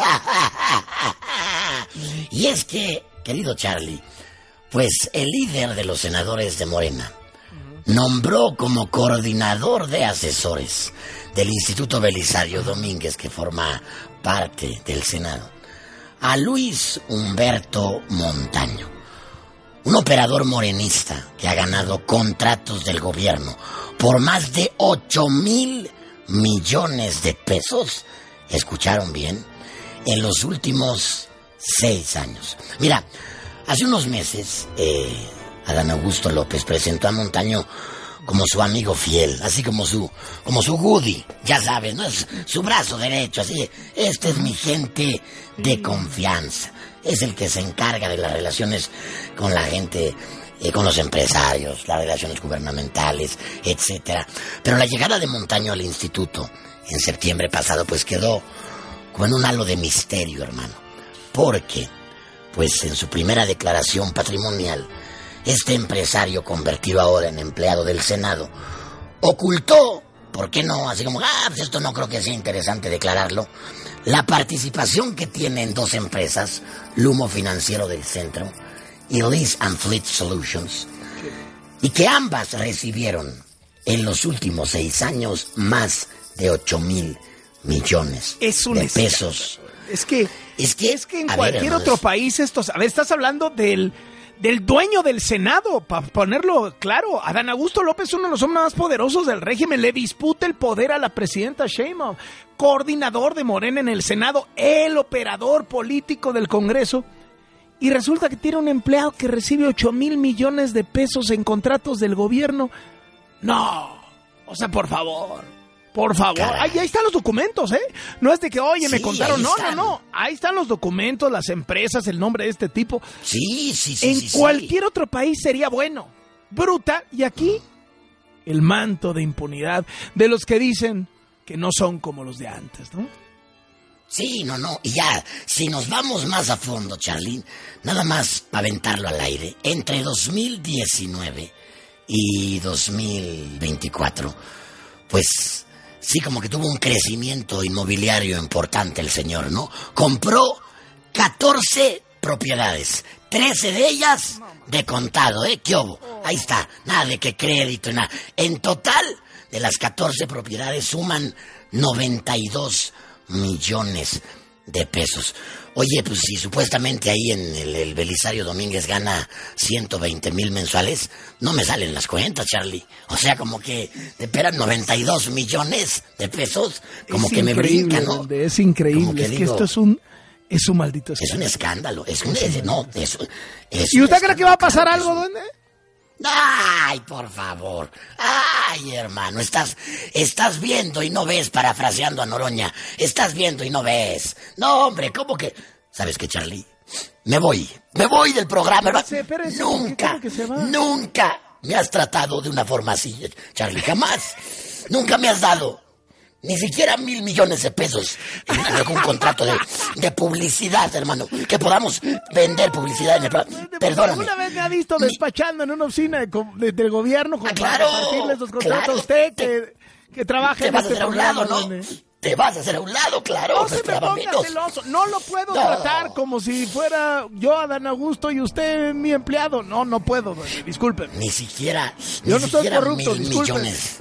Y es que, querido Charlie, pues el líder de los senadores de Morena nombró como coordinador de asesores del Instituto Belisario Domínguez, que forma parte del Senado, a Luis Humberto Montaño, un operador morenista que ha ganado contratos del gobierno por más de ocho mil millones de pesos, ¿escucharon bien?, en los últimos seis años. Mira, hace unos meses, eh, Adán Augusto López presentó a Montaño como su amigo fiel, así como su, como su Woody, ya sabes, ¿no? Es su brazo derecho, así, este es mi gente de confianza. Es el que se encarga de las relaciones con la gente, eh, con los empresarios, las relaciones gubernamentales, etcétera. Pero la llegada de Montaño al instituto en septiembre pasado, pues quedó como en un halo de misterio, hermano. Porque, pues en su primera declaración patrimonial, este empresario convertido ahora en empleado del Senado ocultó, ¿por qué no? Así como, ah, pues esto no creo que sea interesante declararlo, la participación que tiene en dos empresas, Lumo Financiero del Centro y Lease and Fleet Solutions, y que ambas recibieron en los últimos seis años más de ocho mil millones es un de escándalo. pesos. Es que, es que, es que en a cualquier ver, otro país estos... A ver, estás hablando del, del dueño del Senado, para ponerlo claro. Adán Augusto López, uno de los hombres más poderosos del régimen, le disputa el poder a la presidenta Sheinbaum, coordinador de Morena en el Senado, el operador político del Congreso. Y resulta que tiene un empleado que recibe ocho mil millones de pesos en contratos del gobierno. No, o sea, por favor, por favor. Ahí, ahí están los documentos, ¿eh? No es de que, oye, me Sí, contaron. ahí No, están. no, no. Ahí están los documentos, las empresas, el nombre de este tipo. Sí, sí, sí. En sí, cualquier otro país sería bueno. Bruta. Y aquí, el manto de impunidad de los que dicen que no son como los de antes, ¿no? Sí, no, no. Y ya, si nos vamos más a fondo, Charlín, nada más para aventarlo al aire, entre dos mil diecinueve y dos mil veinticuatro, pues sí, como que tuvo un crecimiento inmobiliario importante el señor, ¿no? Compró catorce propiedades, trece de ellas de contado, ¿eh? ¿Qué hubo? Ahí está, nada de que crédito, nada. En total, de las catorce propiedades suman noventa y dos millones de pesos. Oye, pues si supuestamente ahí en el, el Belisario Domínguez gana ciento veinte mil mensuales, no me salen las cuentas, Charlie. O sea, como que te esperan noventa y dos millones de pesos, como Es que me brinca, ¿no? Donde es increíble, Como que es que digo, esto es un, es un maldito escándalo. Es un escándalo, es un... Es, no, es, es ¿Y un usted cree que va a pasar escándalo, algo, duende? Ay, por favor. Ay, hermano, estás estás viendo y no ves, parafraseando a Noroña. Estás viendo y no ves. No, hombre, ¿cómo que? ¿Sabes qué, Charlie? Me voy. Me voy del programa, hermano. Espérese, espérese, Nunca, ¿por qué cree que se va? nunca me has tratado de una forma así, Charlie. Jamás. Nunca me has dado ni siquiera mil millones de pesos en algún contrato de, de publicidad, hermano. Que podamos vender publicidad en el programa. Perdóname. ¿Alguna vez me ha visto despachando en una oficina de, co- de- del gobierno como Ah, claro, para repartirle esos contratos claro. a usted que, que trabaja Te en vas a este hacer a un programa, lado, ¿no? duende? Te vas a hacer a un lado, claro. No se me esperaba ponga menos. celoso. No lo puedo No. tratar como si fuera yo Adán Augusto y usted mi empleado. No, no puedo, duende, disculpe. Ni siquiera, Yo ni no soy siquiera corrupto, mil disculpe. millones.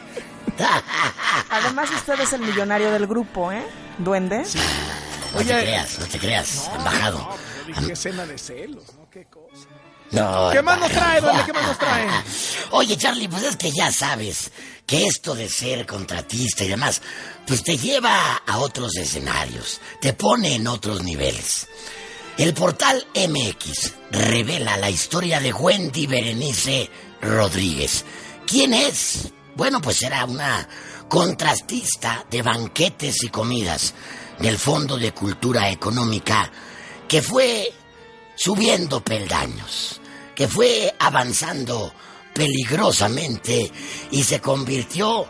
Además, usted es el millonario del grupo, ¿eh? Duende. No te creas, no te creas, embajado. No, pero dije escena de celos, ¿no? Qué cosa. No, ¿Qué más nos embajado. trae, duende? ¿Qué más nos trae? Oye, Charlie, pues es que ya sabes que esto de ser contratista y demás, pues te lleva a otros escenarios, te pone en otros niveles. El portal M X revela la historia de Wendy Berenice Rodríguez. ¿Quién es? Bueno, pues era una contratista de banquetes y comidas del Fondo de Cultura Económica que fue subiendo peldaños, que fue avanzando peligrosamente y se convirtió,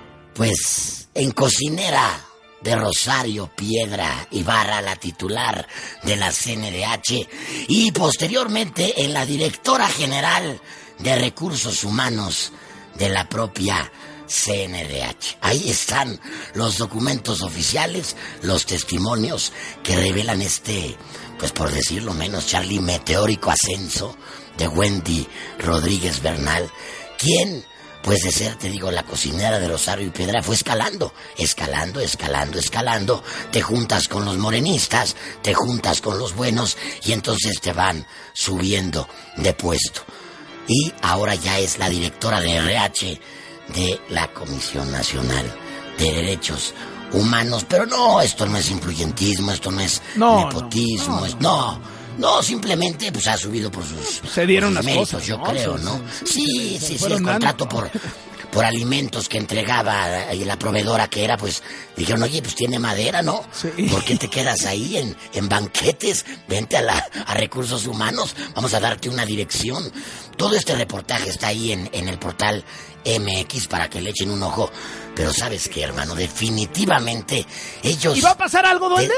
pues, en cocinera de Rosario Piedra Ibarra, la titular de la C N D H, y posteriormente en la directora general de Recursos Humanos de la propia C N D H. Ahí están los documentos oficiales, los testimonios que revelan este, pues por decirlo menos, Charlie, meteórico ascenso de Wendy Rodríguez Bernal, quien, pues de ser, te digo, la cocinera de Rosario y Piedra, fue escalando, escalando, escalando, escalando. Te juntas con los morenistas, te juntas con los buenos y entonces te van subiendo de puesto. Y ahora ya es la directora de R H de la Comisión Nacional de Derechos Humanos. Pero no, esto no es influyentismo, esto no es No, nepotismo, no, no, es, no, no, simplemente pues ha subido por sus, Se dieron por sus las méritos, cosas, yo ¿no? creo, Se- ¿no? se- Sí, se sí, sí, fueron el dando. contrato por, por alimentos que entregaba y la proveedora que era, pues dijeron, oye, pues tiene madera, ¿no? ¿Por qué te quedas ahí en, en banquetes? Vente a, la, a Recursos Humanos, vamos a darte una dirección. Todo este reportaje está ahí en, en el portal M X para que le echen un ojo. Pero ¿sabes qué, hermano? Definitivamente ellos... ¿Y va a pasar algo, duende?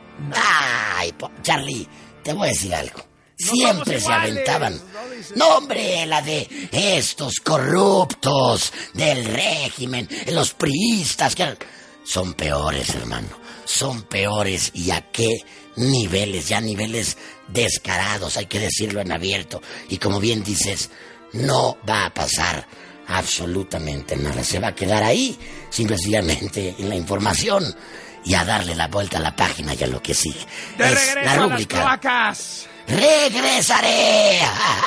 Ay, po- Charlie, te voy a decir algo. No Siempre somos se iguales, aventaban. No, hombre, la de estos corruptos del régimen, los priistas, que son peores, hermano. Son peores. ¿Y a qué niveles? Ya niveles descarados, hay que decirlo en abierto. Y como bien dices, no va a pasar absolutamente nada. Se va a quedar ahí, simplemente en la información y a darle la vuelta a la página y a lo que sigue. De es regreso la a las rúbrica. cloacas. ¡Regresaré!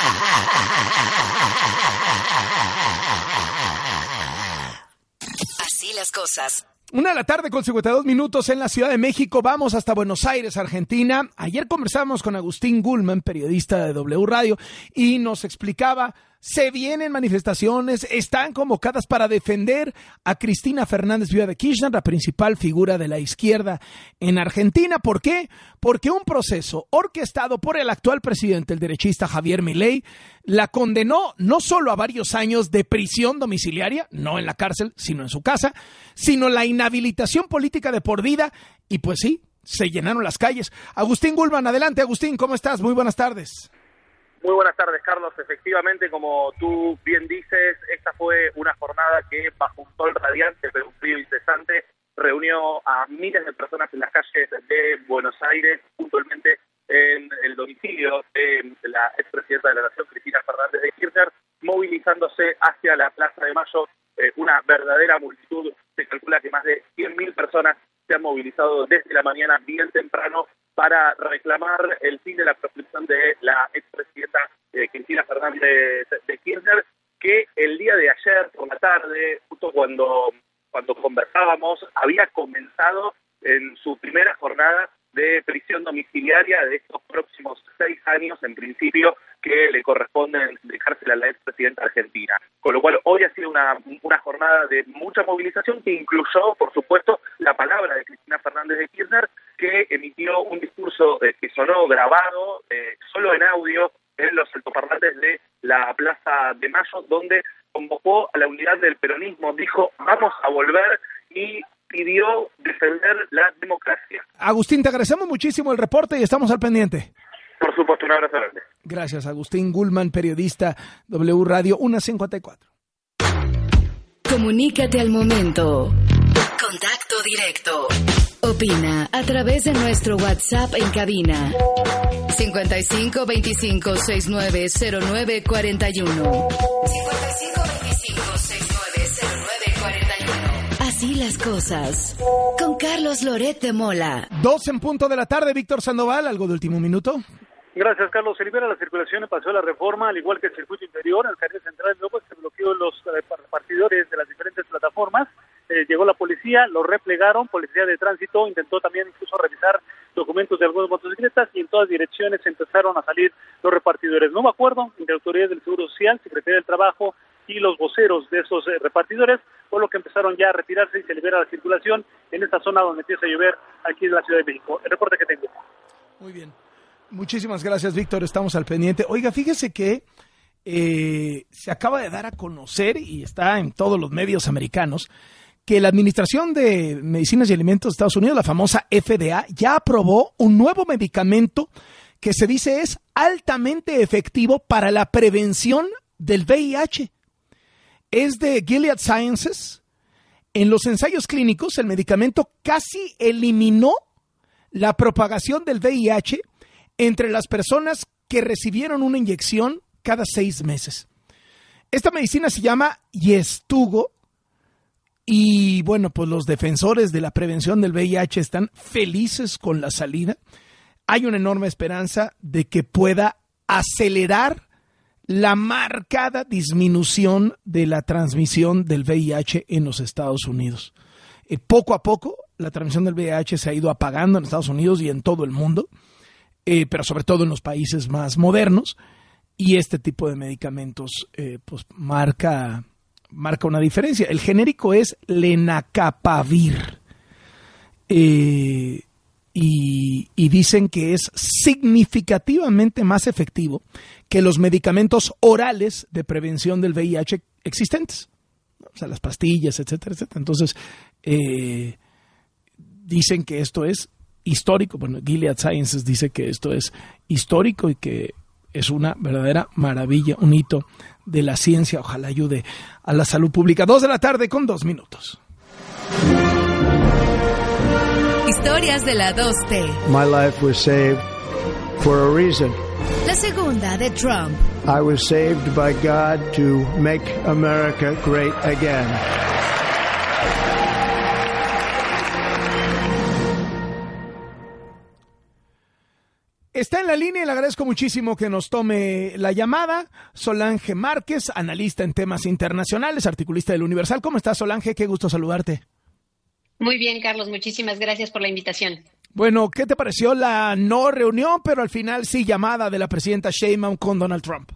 Así las cosas. Una de la tarde con cincuenta y dos minutos en la Ciudad de México. Vamos hasta Buenos Aires, Argentina. Ayer conversamos con Agustín Gulman, periodista de W Radio, y nos explicaba, se vienen manifestaciones, están convocadas para defender a Cristina Fernández Viva de Kirchner, la principal figura de la izquierda en Argentina. ¿Por qué? Porque un proceso orquestado por el actual presidente, el derechista Javier Milei, la condenó no solo a varios años de prisión domiciliaria, no en la cárcel, sino en su casa, sino la inhabilitación política de por vida, y pues sí, se llenaron las calles. Agustín Gulman, adelante Agustín, ¿cómo estás? Muy buenas tardes. Muy buenas tardes, Carlos. Efectivamente, como tú bien dices, esta fue una jornada que, bajo un sol radiante pero un frío incesante, reunió a miles de personas en las calles de Buenos Aires, puntualmente en el domicilio de la expresidenta de la Nación, Cristina Fernández de Kirchner, movilizándose hacia la Plaza de Mayo, eh, una verdadera multitud. Se calcula que más de cien mil personas se han movilizado desde la mañana bien temprano para reclamar el fin de la proscripción de la expresidenta eh, Cristina Fernández de Kirchner, que el día de ayer por la tarde, justo cuando, cuando conversábamos, había comenzado en su primera jornada de prisión domiciliaria de estos próximos seis años, en principio, que le corresponden de cárcel a la expresidenta argentina. Con lo cual, hoy ha sido una, una jornada de mucha movilización que incluyó, por supuesto, la palabra de Cristina Fernández de Kirchner, que emitió un discurso eh, que sonó grabado, eh, solo en audio, en los altoparlantes de la Plaza de Mayo, donde convocó a la unidad del peronismo, dijo, vamos a volver, y pidió defender la democracia. Agustín, te agradecemos muchísimo el reporte y estamos al pendiente. Por supuesto, un abrazo grande. Gracias, Agustín Gulman, periodista, W Radio, una cincuenta y cuatro. Comunícate al momento. Contacto directo. Opina a través de nuestro WhatsApp en cabina. cincuenta y cinco veinticinco sesenta y nueve cero nueve cuarenta y uno. cincuenta y cinco veinticinco sesenta y nueve cero nueve cuarenta y uno. Así las cosas. Con Carlos Loret de Mola. Dos en punto de la tarde, Víctor Sandoval, ¿algo de último minuto? Gracias, Carlos. Se libera la circulación en Paseo de la Reforma, al igual que el circuito interior. En el Jardín Central luego se bloqueó los repartidores de las diferentes plataformas. Eh, llegó la policía, lo replegaron, policía de tránsito intentó también incluso revisar documentos de algunas motocicletas y en todas direcciones empezaron a salir los repartidores. Nuevo acuerdo entre autoridades del Seguro Social, Secretaría del Trabajo y los voceros de esos eh, repartidores, por lo que empezaron ya a retirarse y se libera la circulación en esta zona donde empieza a llover aquí en la Ciudad de México. El reporte que tengo. Muy bien. Muchísimas gracias, Víctor. Estamos al pendiente. Oiga, fíjese que eh, se acaba de dar a conocer y está en todos los medios americanos que la Administración de Medicinas y Alimentos de Estados Unidos, la famosa F D A, ya aprobó un nuevo medicamento que se dice es altamente efectivo para la prevención del V I H. Es de Gilead Sciences. En los ensayos clínicos, el medicamento casi eliminó la propagación del V I H entre las personas que recibieron una inyección cada seis meses. Esta medicina se llama Yestugo y, bueno, pues los defensores de la prevención del V I H están felices con la salida. Hay una enorme esperanza de que pueda acelerar la marcada disminución de la transmisión del V I H en los Estados Unidos. Eh, poco a poco, la transmisión del V I H se ha ido apagando en Estados Unidos y en todo el mundo. Eh, pero sobre todo en los países más modernos, y este tipo de medicamentos eh, pues marca, marca una diferencia. El genérico es Lenacapavir, eh, y, y dicen que es significativamente más efectivo que los medicamentos orales de prevención del V I H existentes, o sea, las pastillas, etcétera, etcétera. Entonces, eh, dicen que esto es histórico. Bueno, Gilead Sciences dice que esto es histórico y que es una verdadera maravilla, un hito de la ciencia. Ojalá ayude a la salud pública. Dos de la tarde con dos minutos. Historias de la dos T. My life was saved for a reason. La segunda de Trump. I was saved by God to make America great again. Está en la línea y le agradezco muchísimo que nos tome la llamada. Solange Márquez, analista en temas internacionales, articulista del Universal. ¿Cómo estás, Solange? Qué gusto saludarte. Muy bien, Carlos. Muchísimas gracias por la invitación. Bueno, ¿qué te pareció la no reunión, pero al final sí llamada de la presidenta Sheinbaum con Donald Trump?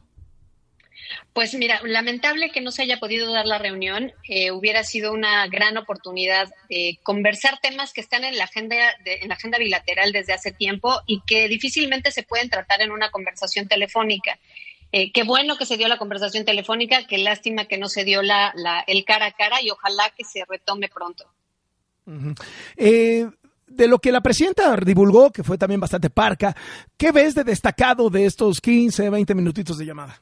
Pues mira, lamentable que no se haya podido dar la reunión. Eh, hubiera sido una gran oportunidad de conversar temas que están en la agenda de, en la agenda bilateral desde hace tiempo y que difícilmente se pueden tratar en una conversación telefónica. Eh, qué bueno que se dio la conversación telefónica, qué lástima que no se dio la, la, el cara a cara y ojalá que se retome pronto. Uh-huh. Eh, de lo que la presidenta divulgó, que fue también bastante parca, ¿qué ves de destacado de estos quince, veinte minutitos de llamada?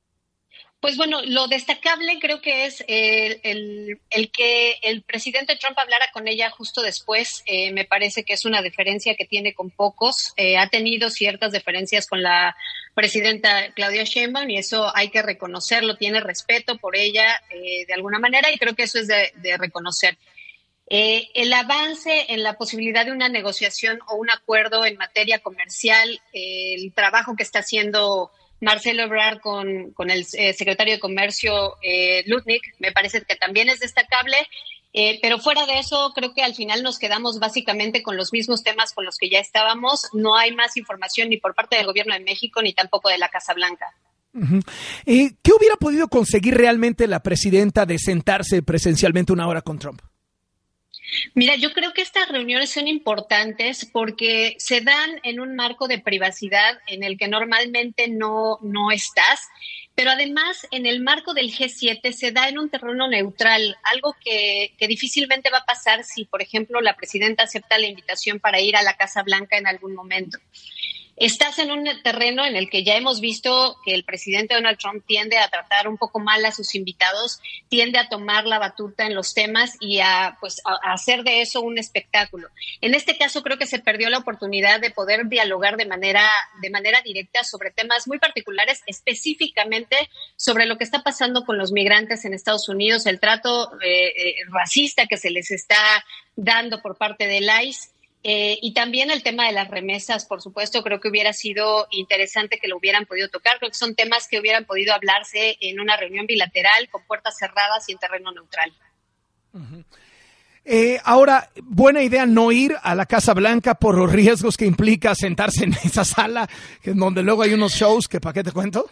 Pues bueno, lo destacable creo que es el, el, el que el presidente Trump hablara con ella justo después. Eh, me parece que es una diferencia que tiene con pocos. Eh, ha tenido ciertas diferencias con la presidenta Claudia Sheinbaum y eso hay que reconocerlo. Tiene respeto por ella eh, de alguna manera y creo que eso es de, de reconocer. Eh, el avance en la posibilidad de una negociación o un acuerdo en materia comercial, eh, el trabajo que está haciendo Marcelo Ebrard con, con el eh, secretario de Comercio eh, Lutnick, me parece que también es destacable, eh, pero fuera de eso creo que al final nos quedamos básicamente con los mismos temas con los que ya estábamos. No hay más información ni por parte del gobierno de México ni tampoco de la Casa Blanca. Uh-huh. Eh, ¿Qué hubiera podido conseguir realmente la presidenta de sentarse presencialmente una hora con Trump? Mira, yo creo que estas reuniones son importantes porque se dan en un marco de privacidad en el que normalmente no, no estás, pero además en el marco del G siete se da en un terreno neutral, algo que, que difícilmente va a pasar si, por ejemplo, la presidenta acepta la invitación para ir a la Casa Blanca en algún momento. Estás en un terreno en el que ya hemos visto que el presidente Donald Trump tiende a tratar un poco mal a sus invitados, tiende a tomar la batuta en los temas y a, pues, a hacer de eso un espectáculo. En este caso creo que se perdió la oportunidad de poder dialogar de manera, de manera directa sobre temas muy particulares, específicamente sobre lo que está pasando con los migrantes en Estados Unidos, el trato eh, eh, racista que se les está dando por parte del I C E. Eh, y también el tema de las remesas, por supuesto, creo que hubiera sido interesante que lo hubieran podido tocar. Creo que son temas que hubieran podido hablarse en una reunión bilateral con puertas cerradas y en terreno neutral. Uh-huh. Eh, ahora, buena idea no ir a la Casa Blanca por los riesgos que implica sentarse en esa sala, en donde luego hay unos shows que, ¿para qué te cuento?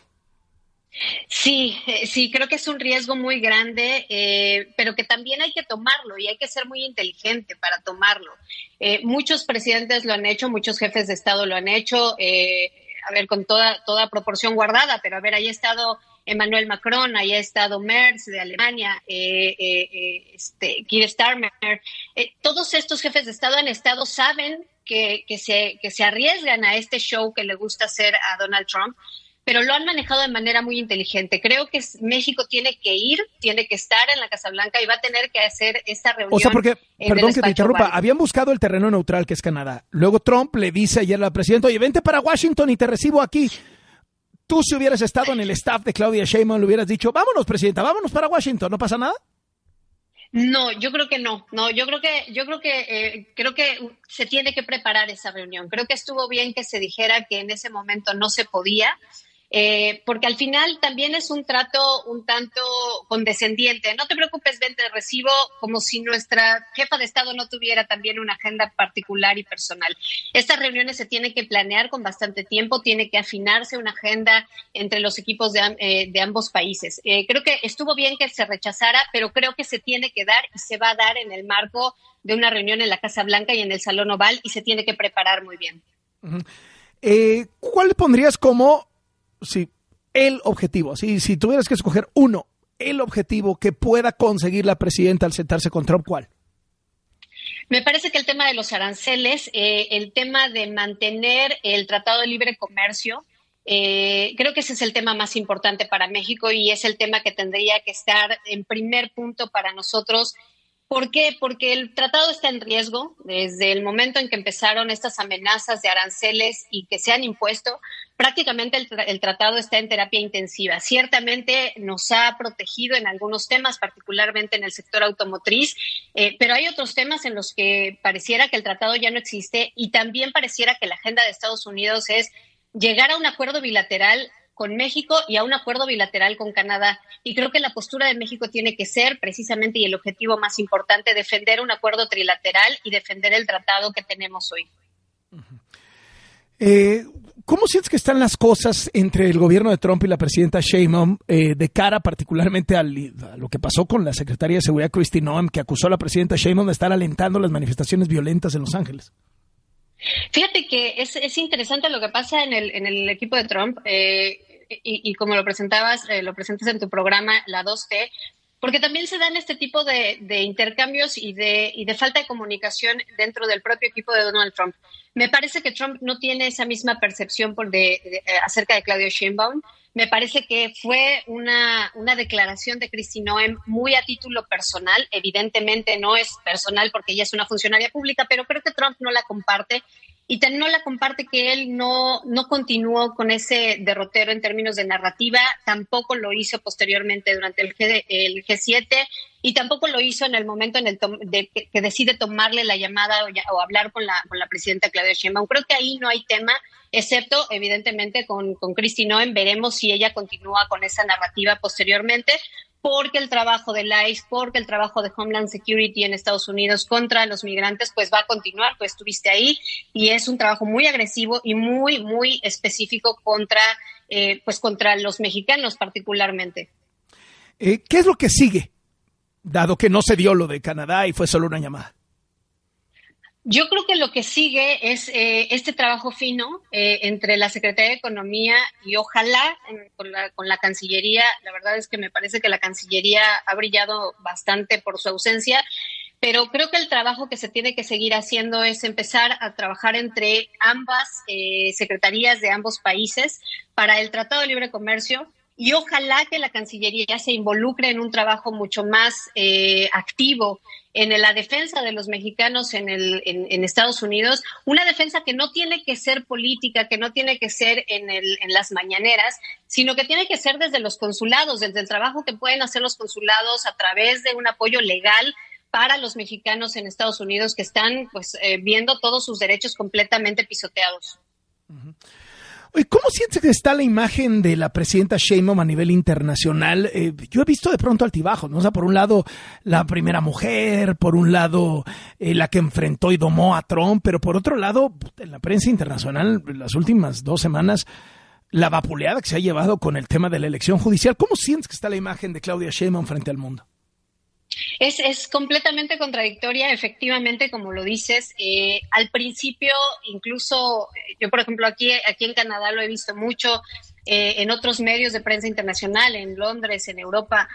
Sí, eh, sí, creo que es un riesgo muy grande, eh, pero que también hay que tomarlo y hay que ser muy inteligente para tomarlo. Eh, muchos presidentes lo han hecho, muchos jefes de Estado lo han hecho, eh, a ver, con toda, toda proporción guardada, pero a ver, ahí ha estado Emmanuel Macron, ahí ha estado Merz de Alemania, eh, eh, eh, este, Keir Starmer. Eh, todos estos jefes de Estado han estado, saben que, que, se, que se arriesgan a este show que le gusta hacer a Donald Trump, pero lo han manejado de manera muy inteligente. Creo que México tiene que ir, tiene que estar en la Casa Blanca y va a tener que hacer esta reunión. O sea, porque, perdón que te interrumpa, habían buscado el terreno neutral que es Canadá. Luego Trump le dice ayer a la presidenta, oye, vente para Washington y te recibo aquí. Tú, si hubieras estado en el staff de Claudia Sheinbaum, le hubieras dicho, vámonos, presidenta, vámonos para Washington, ¿no pasa nada? No, yo creo que no, no, yo creo que, yo creo que, eh, creo que se tiene que preparar esa reunión. Creo que estuvo bien que se dijera que en ese momento no se podía. Eh, porque al final también es un trato un tanto condescendiente. No te preocupes, ven, te recibo, como si nuestra jefa de Estado no tuviera también una agenda particular y personal. Estas reuniones se tienen que planear con bastante tiempo, tiene que afinarse una agenda entre los equipos de, eh, de ambos países. Eh, creo que estuvo bien que se rechazara, pero creo que se tiene que dar y se va a dar en el marco de una reunión en la Casa Blanca y en el Salón Oval y se tiene que preparar muy bien. Uh-huh. eh, ¿Cuál pondrías como... Sí, el objetivo, sí, si tuvieras que escoger uno, el objetivo que pueda conseguir la presidenta al sentarse con Trump, ¿cuál? Me parece que el tema de los aranceles, eh, el tema de mantener el Tratado de Libre Comercio, eh, creo que ese es el tema más importante para México y es el tema que tendría que estar en primer punto para nosotros ¿Por qué? Porque el tratado está en riesgo desde el momento en que empezaron estas amenazas de aranceles y que se han impuesto. Prácticamente el, el tratado está en terapia intensiva. Ciertamente nos ha protegido en algunos temas, particularmente en el sector automotriz, eh, pero hay otros temas en los que pareciera que el tratado ya no existe y también pareciera que la agenda de Estados Unidos es llegar a un acuerdo bilateral con México y a un acuerdo bilateral con Canadá. Y creo que la postura de México tiene que ser precisamente, y el objetivo más importante, defender un acuerdo trilateral y defender el tratado que tenemos hoy. Eh, ¿Cómo sientes que están las cosas entre el gobierno de Trump y la presidenta Sheinbaum eh, de cara particularmente al, a lo que pasó con la secretaria de Seguridad Kristi Noem, que acusó a la presidenta Sheinbaum de estar alentando las manifestaciones violentas en Los Ángeles? Fíjate que es, es interesante lo que pasa en el, en el equipo de Trump, eh, y, y como lo presentabas, eh, lo presentas en tu programa, la dos T, porque también se dan este tipo de, de intercambios y de, y de falta de comunicación dentro del propio equipo de Donald Trump. Me parece que Trump no tiene esa misma percepción por de, de, acerca de Claudia Sheinbaum. Me parece que fue una, una declaración de Kristi Noem muy a título personal. Evidentemente no es personal porque ella es una funcionaria pública, pero creo que Trump no la comparte. Y tan no la comparte que él no, no continuó con ese derrotero en términos de narrativa, tampoco lo hizo posteriormente durante el, G, el G siete y tampoco lo hizo en el momento en el tom, de, que, que decide tomarle la llamada o, ya, o hablar con la, con la presidenta Claudia Sheinbaum. Creo que ahí no hay tema, excepto evidentemente con, con Kristi Noem. Veremos si ella continúa con esa narrativa posteriormente, porque el trabajo del I C E, porque el trabajo de Homeland Security en Estados Unidos contra los migrantes, pues va a continuar. Tú estuviste ahí y es un trabajo muy agresivo y muy, muy específico contra, eh, pues contra los mexicanos particularmente. Eh, ¿Qué es lo que sigue, dado que no se dio lo de Canadá y fue solo una llamada? Yo creo que lo que sigue es eh, este trabajo fino eh, entre la Secretaría de Economía y ojalá eh, con, la, con la Cancillería. La verdad es que me parece que la Cancillería ha brillado bastante por su ausencia, pero creo que el trabajo que se tiene que seguir haciendo es empezar a trabajar entre ambas eh, secretarías de ambos países para el Tratado de Libre Comercio. Y ojalá que la Cancillería se involucre en un trabajo mucho más eh, activo en la defensa de los mexicanos en, el, en, en Estados Unidos, una defensa que no tiene que ser política, que no tiene que ser en, el, en las mañaneras, sino que tiene que ser desde los consulados, desde el trabajo que pueden hacer los consulados a través de un apoyo legal para los mexicanos en Estados Unidos que están pues eh, viendo todos sus derechos completamente pisoteados. Uh-huh. ¿Cómo sientes que está la imagen de la presidenta Sheinbaum a nivel internacional? Eh, yo he visto de pronto altibajos, ¿no? O sea, por un lado, la primera mujer, por un lado, eh, la que enfrentó y domó a Trump, pero por otro lado, en la prensa internacional, en las últimas dos semanas, la vapuleada que se ha llevado con el tema de la elección judicial. ¿Cómo sientes que está la imagen de Claudia Sheinbaum frente al mundo? Es, es completamente contradictoria, efectivamente, como lo dices. Eh, al principio, incluso, yo por ejemplo aquí, aquí en Canadá lo he visto mucho, eh, en otros medios de prensa internacional, en Londres, en Europa,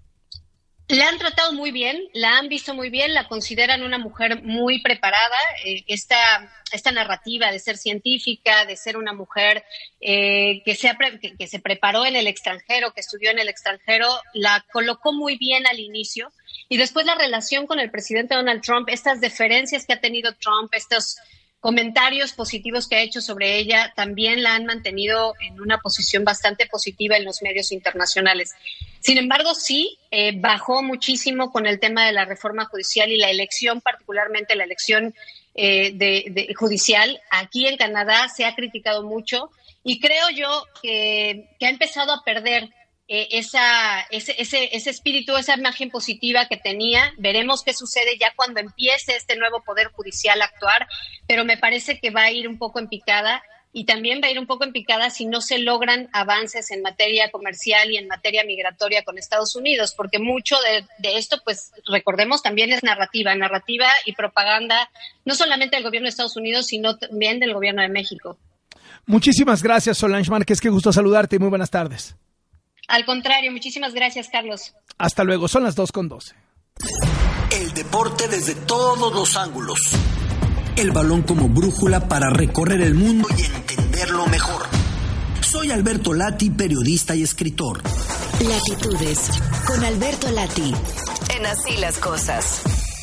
la han tratado muy bien, la han visto muy bien, la consideran una mujer muy preparada. Eh, esta, esta narrativa de ser científica, de ser una mujer eh, que, se ha pre- que, que se preparó en el extranjero, que estudió en el extranjero, la colocó muy bien al inicio. Y después la relación con el presidente Donald Trump, estas deferencias que ha tenido Trump, estos comentarios positivos que ha hecho sobre ella, también la han mantenido en una posición bastante positiva en los medios internacionales. Sin embargo, sí, eh, bajó muchísimo con el tema de la reforma judicial y la elección, particularmente la elección eh, de, de judicial. Aquí en Canadá se ha criticado mucho y creo yo que, que ha empezado a perder Eh, esa, ese, ese, ese espíritu, esa imagen positiva que tenía. Veremos qué sucede ya cuando empiece este nuevo Poder Judicial a actuar, pero me parece que va a ir un poco en picada y también va a ir un poco en picada si no se logran avances en materia comercial y en materia migratoria con Estados Unidos, porque mucho de, de esto, pues recordemos, también es narrativa, narrativa y propaganda, no solamente del gobierno de Estados Unidos, sino también del gobierno de México. Muchísimas gracias, Solange Márquez, qué gusto saludarte y muy buenas tardes. Al contrario, muchísimas gracias, Carlos. Hasta luego, son las dos con doce. El deporte desde todos los ángulos. El balón como brújula para recorrer el mundo y entenderlo mejor. Soy Alberto Lati, periodista y escritor. Latitudes, con Alberto Lati. En Así las Cosas.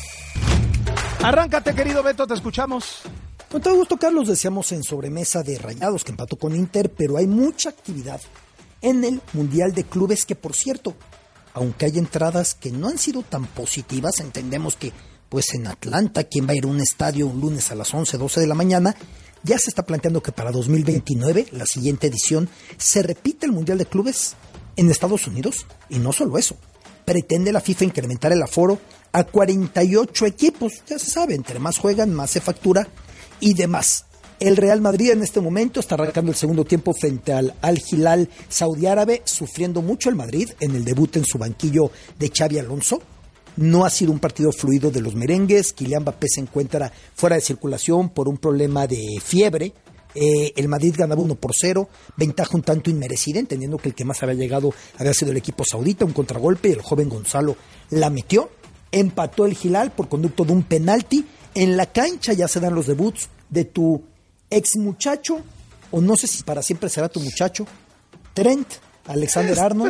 Arráncate, querido Beto, te escuchamos. Con todo gusto, Carlos. Decíamos en sobremesa de Rayados que empató con Inter, pero hay mucha actividad en el Mundial de Clubes que, por cierto, aunque hay entradas que no han sido tan positivas, entendemos que pues en Atlanta, ¿quién va a ir a un estadio un lunes a las once, doce de la mañana? Ya se está planteando que para dos mil veintinueve, la siguiente edición, se repite el Mundial de Clubes en Estados Unidos. Y no solo eso, pretende la FIFA incrementar el aforo a cuarenta y ocho equipos. Ya se sabe, entre más juegan, más se factura y demás. El Real Madrid en este momento está arrancando el segundo tiempo frente al Al Hilal Saudí Árabe, sufriendo mucho el Madrid en el debut en su banquillo de Xabi Alonso. No ha sido un partido fluido de los merengues. Kylian Mbappé se encuentra fuera de circulación por un problema de fiebre. Eh, el Madrid ganaba uno por cero, ventaja un tanto inmerecida, entendiendo que el que más había llegado había sido el equipo saudita, un contragolpe, y el joven Gonzalo la metió. Empató el Hilal por conducto de un penalti. En la cancha ya se dan los debuts de tu ex muchacho, o no sé si para siempre será tu muchacho, Trent Alexander-Arnold.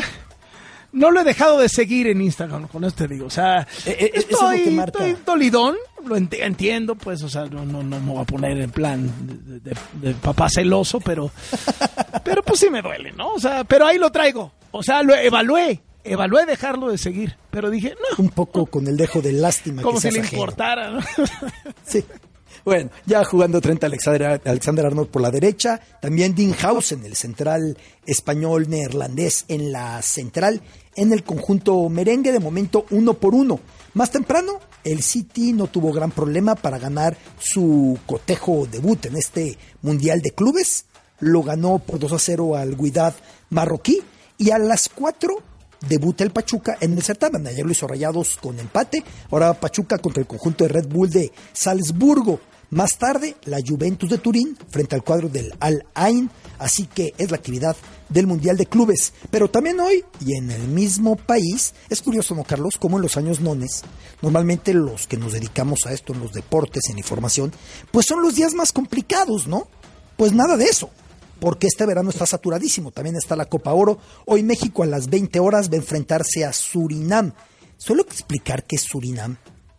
No lo he dejado de seguir en Instagram, con esto te digo, o sea, eh, estoy, eso es lo que marca. Estoy dolidón, lo ent- entiendo, pues, o sea, no, no, no me voy a poner en plan de, de, de papá celoso, pero, pero pues sí me duele, ¿no? O sea, pero ahí lo traigo, o sea, lo evalué, evalué dejarlo de seguir, pero dije, no. Un poco con el dejo de lástima. Como que si le ajeno. importara, ¿no? Sí. Bueno, ya jugando Trent Alexander, Alexander Arnold por la derecha, también Dean Hausen, el central español neerlandés en la central, en el conjunto merengue, de momento uno por uno. Más temprano, el City no tuvo gran problema para ganar su cotejo debut en este Mundial de Clubes, lo ganó por dos a cero al Wydad marroquí, y a las cuatro debuta el Pachuca en el certamen. Ayer lo hizo Rayados con empate, ahora Pachuca contra el conjunto de Red Bull de Salzburgo. Más tarde, la Juventus de Turín frente al cuadro del Al Ain. Así que es la actividad del Mundial de Clubes. Pero también hoy, y en el mismo país, es curioso, ¿no, Carlos? Como en los años nones, normalmente los que nos dedicamos a esto en los deportes, en información, pues son los días más complicados, ¿no? Pues nada de eso, porque este verano está saturadísimo. También está la Copa Oro. Hoy México a las veinte horas va a enfrentarse a Surinam. Solo explicar qué es Surinam.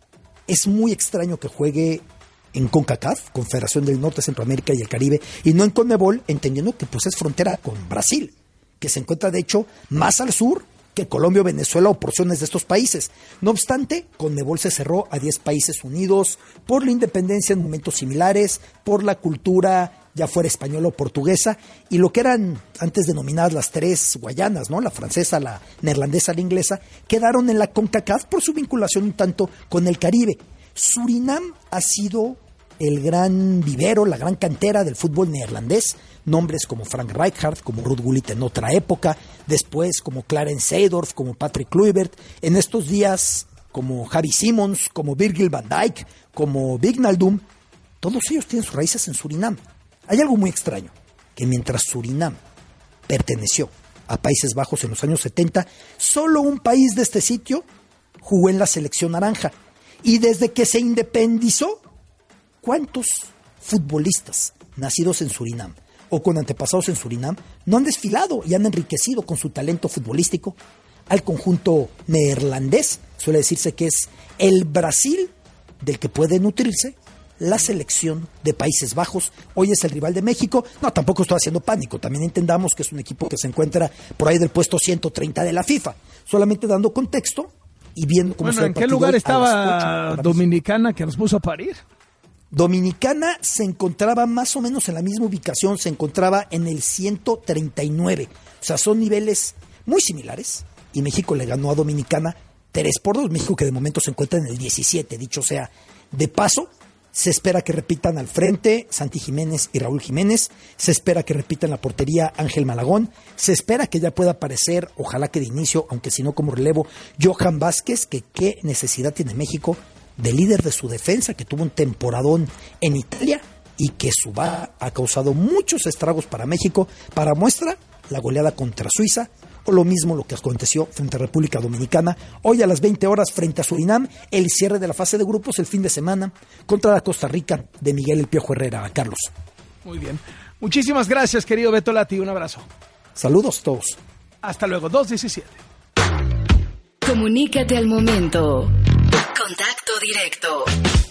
Es muy extraño que juegue en CONCACAF, Confederación del Norte, Centroamérica y el Caribe, y no en CONMEBOL, entendiendo que pues es frontera con Brasil, que se encuentra de hecho más al sur que Colombia o Venezuela o porciones de estos países. No obstante, CONMEBOL se cerró a diez países unidos por la independencia en momentos similares, por la cultura ya fuera española o portuguesa, y lo que eran antes denominadas las tres Guayanas, ¿no? La francesa, la neerlandesa, la inglesa, quedaron en la CONCACAF por su vinculación un tanto con el Caribe. Surinam ha sido el gran vivero, la gran cantera del fútbol neerlandés. Nombres como Frank Rijkaard, como Ruud Gullit en otra época, después como Clarence Seedorf, como Patrick Kluivert, en estos días como Javi Simons, como Virgil van Dijk, como Wijnaldum. Todos ellos tienen sus raíces en Surinam. Hay algo muy extraño, que mientras Surinam perteneció a Países Bajos en los años setenta, solo un país de este sitio jugó en la selección naranja. Y desde que se independizó, ¿cuántos futbolistas nacidos en Surinam o con antepasados en Surinam no han desfilado y han enriquecido con su talento futbolístico al conjunto neerlandés? Suele decirse que es el Brasil del que puede nutrirse la selección de Países Bajos. Hoy es el rival de México. No, tampoco estoy haciendo pánico. También entendamos que es un equipo que se encuentra por ahí del puesto ciento treinta de la FIFA. Solamente dando contexto y viendo cómo bueno, se ¿en qué lugar estaba Dominicana que nos puso a parir? Dominicana se encontraba más o menos en la misma ubicación, se encontraba en el ciento treinta y nueve. O sea, son niveles muy similares. Y México le ganó a Dominicana tres por dos. México que de momento se encuentra en el diecisiete. Dicho sea de paso, se espera que repitan al frente Santi Jiménez y Raúl Jiménez. Se espera que repitan la portería Ángel Malagón. Se espera que ya pueda aparecer, ojalá que de inicio, aunque si no como relevo, Johan Vázquez, que qué necesidad tiene México de líder de su defensa, que tuvo un temporadón en Italia y que su baja ha causado muchos estragos para México. Para muestra, la goleada contra Suiza, o lo mismo lo que aconteció frente a República Dominicana. Hoy a las veinte horas frente a Surinam, el cierre de la fase de grupos el fin de semana contra la Costa Rica de Miguel El Piojo Herrera. Carlos. Muy bien. Muchísimas gracias, querido Beto Lati. Un abrazo. Saludos a todos. Hasta luego. dos diecisiete. Comunícate al momento. Contacto directo.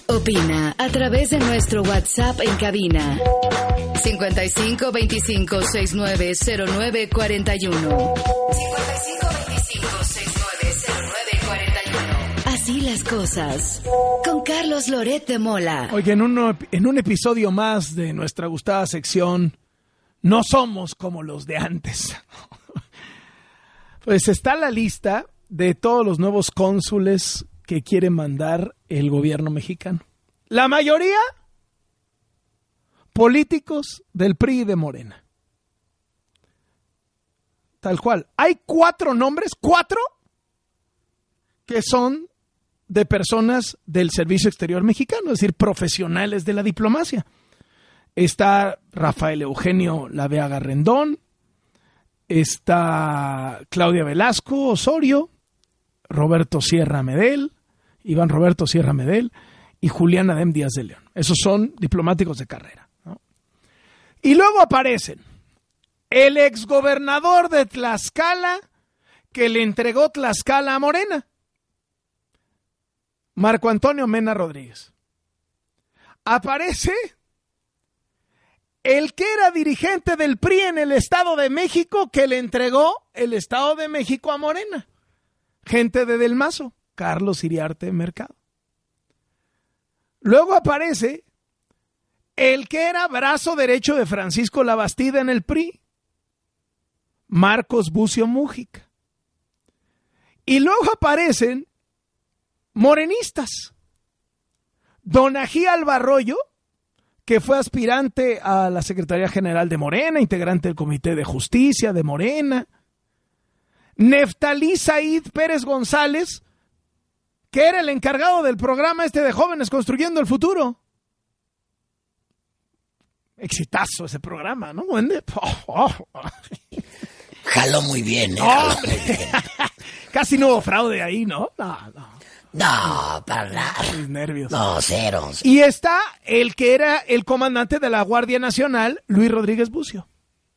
Opina a través de nuestro WhatsApp en cabina cincuenta y cinco veinticinco sesenta y nueve cero nueve cuarenta y uno. cincuenta y cinco veinticinco sesenta y nueve cero nueve cuarenta y uno. Así las cosas. Con Carlos Loret de Mola. Oye, en, uno, en un episodio más de nuestra gustada sección, no somos como los de antes. Pues está la lista de todos los nuevos cónsules que quiere mandar el gobierno mexicano. La mayoría, políticos del P R I y de Morena. Tal cual. Hay cuatro nombres, cuatro, que son de personas del Servicio Exterior Mexicano, es decir, profesionales de la diplomacia. Está Rafael Eugenio Laveaga Rendón, está Claudia Velasco Osorio, Roberto Sierra Medel, Iván Roberto Sierra Medel y Julián Adem Díaz de León. Esos son diplomáticos de carrera, ¿no? Y luego aparecen el exgobernador de Tlaxcala que le entregó Tlaxcala a Morena, Marco Antonio Mena Rodríguez. Aparece el que era dirigente del P R I en el Estado de México que le entregó el Estado de México a Morena, gente de Del Mazo, Carlos Iriarte Mercado. Luego aparece el que era brazo derecho de Francisco Labastida en el P R I, Marcos Bucio Mújica. Y luego aparecen morenistas. Don Ají Albarroyo, que fue aspirante a la Secretaría General de Morena, integrante del Comité de Justicia de Morena. Neftalí Said Pérez González, que era el encargado del programa este de Jóvenes Construyendo el Futuro. Exitazo ese programa, ¿no? Oh, oh, oh. Jaló muy bien, ¿eh? Oh, Jaló muy bien. Casi no hubo fraude ahí, ¿no? No, no. No, para nada. Mis nervios. No, cero. Y está el que era el comandante de la Guardia Nacional, Luis Rodríguez Bucio.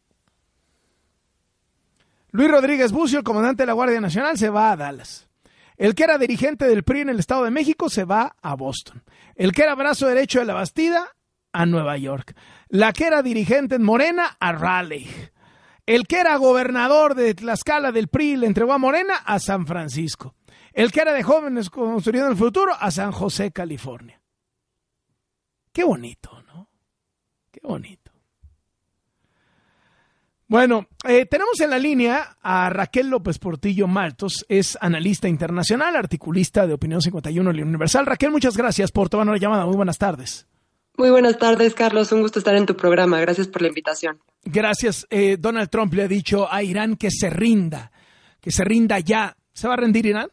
Luis Rodríguez Bucio, el comandante de la Guardia Nacional, se va a Dallas. El que era dirigente del P R I en el Estado de México se va a Boston. El que era brazo derecho de la Bastida, a Nueva York. La que era dirigente en Morena, a Raleigh. El que era gobernador de Tlaxcala del P R I le entregó a Morena, a San Francisco. El que era de Jóvenes Construyendo el Futuro, a San José, California. Qué bonito, ¿no? Qué bonito. Bueno, eh, tenemos en la línea a Raquel López Portillo Maltos, es analista internacional, articulista de Opinión cincuenta y uno del Universal. Raquel, muchas gracias por tomar la llamada. Muy buenas tardes. Muy buenas tardes, Carlos. Un gusto estar en tu programa. Gracias por la invitación. Gracias. Eh, Donald Trump le ha dicho a Irán que se rinda, que se rinda ya. ¿Se va a rendir Irán?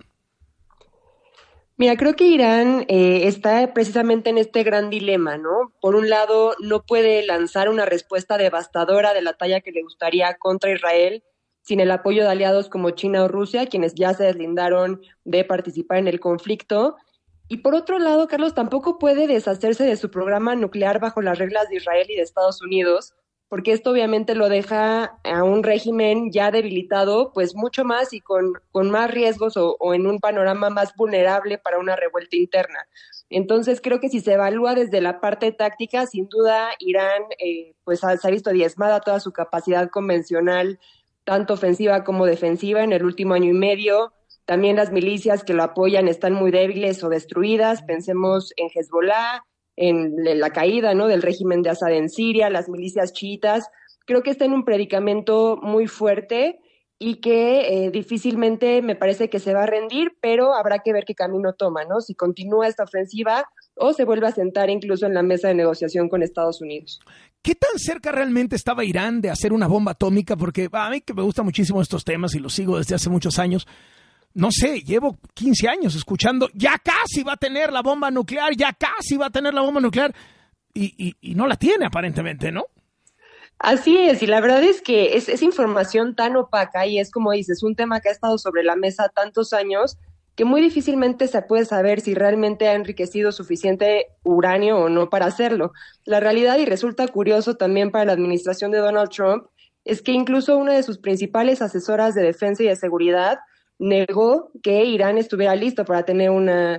Mira, creo que Irán eh, está precisamente en este gran dilema, ¿no? Por un lado, no puede lanzar una respuesta devastadora de la talla que le gustaría contra Israel sin el apoyo de aliados como China o Rusia, quienes ya se deslindaron de participar en el conflicto. Y por otro lado, Carlos tampoco puede deshacerse de su programa nuclear bajo las reglas de Israel y de Estados Unidos, porque esto obviamente lo deja a un régimen ya debilitado, pues mucho más y con, con más riesgos o, o en un panorama más vulnerable para una revuelta interna. Entonces creo que si se evalúa desde la parte táctica, sin duda Irán eh, pues ha, se ha visto diezmada toda su capacidad convencional, tanto ofensiva como defensiva en el último año y medio. También las milicias que lo apoyan están muy débiles o destruidas. Pensemos en Hezbollah, en la caída, ¿no?, del régimen de Assad en Siria, las milicias chiitas. Creo que está en un predicamento muy fuerte y que eh, difícilmente me parece que se va a rendir, pero habrá que ver qué camino toma, ¿no? Si continúa esta ofensiva o se vuelve a sentar incluso en la mesa de negociación con Estados Unidos. ¿Qué tan cerca realmente estaba Irán de hacer una bomba atómica? Porque a mí que me gustan muchísimo estos temas y los sigo desde hace muchos años. No sé, llevo quince años escuchando, ya casi va a tener la bomba nuclear, ya casi va a tener la bomba nuclear, y, y, y no la tiene aparentemente, ¿no? Así es, y la verdad es que es, es información tan opaca y es, como dices, un tema que ha estado sobre la mesa tantos años que muy difícilmente se puede saber si realmente ha enriquecido suficiente uranio o no para hacerlo. La realidad, y resulta curioso también para la administración de Donald Trump, es que incluso una de sus principales asesoras de defensa y de seguridad negó que Irán estuviera listo para tener una,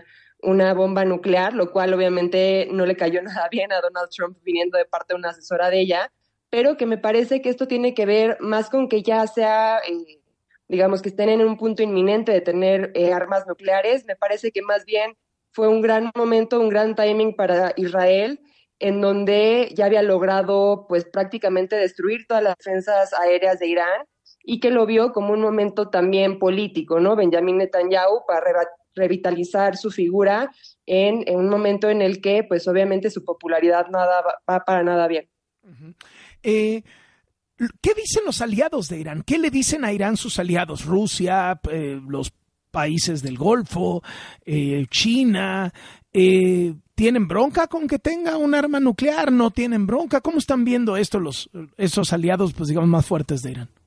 una bomba nuclear, lo cual obviamente no le cayó nada bien a Donald Trump viniendo de parte de una asesora de ella, pero que me parece que esto tiene que ver más con que ya sea, eh, digamos, que estén en un punto inminente de tener eh, armas nucleares. Me parece que más bien fue un gran momento, un gran timing para Israel, en donde ya había logrado pues prácticamente destruir todas las defensas aéreas de Irán y que lo vio como un momento también político, ¿no? Benjamín Netanyahu para re- revitalizar su figura en, en un momento en el que pues obviamente su popularidad nada va, va para nada bien. Uh-huh. Eh, ¿Qué dicen los aliados de Irán? ¿Qué le dicen a Irán sus aliados? Rusia, eh, los países del Golfo, eh, China, eh, ¿tienen bronca con que tenga un arma nuclear? ¿No tienen bronca? ¿Cómo están viendo esto los esos aliados, pues digamos, más fuertes de Irán?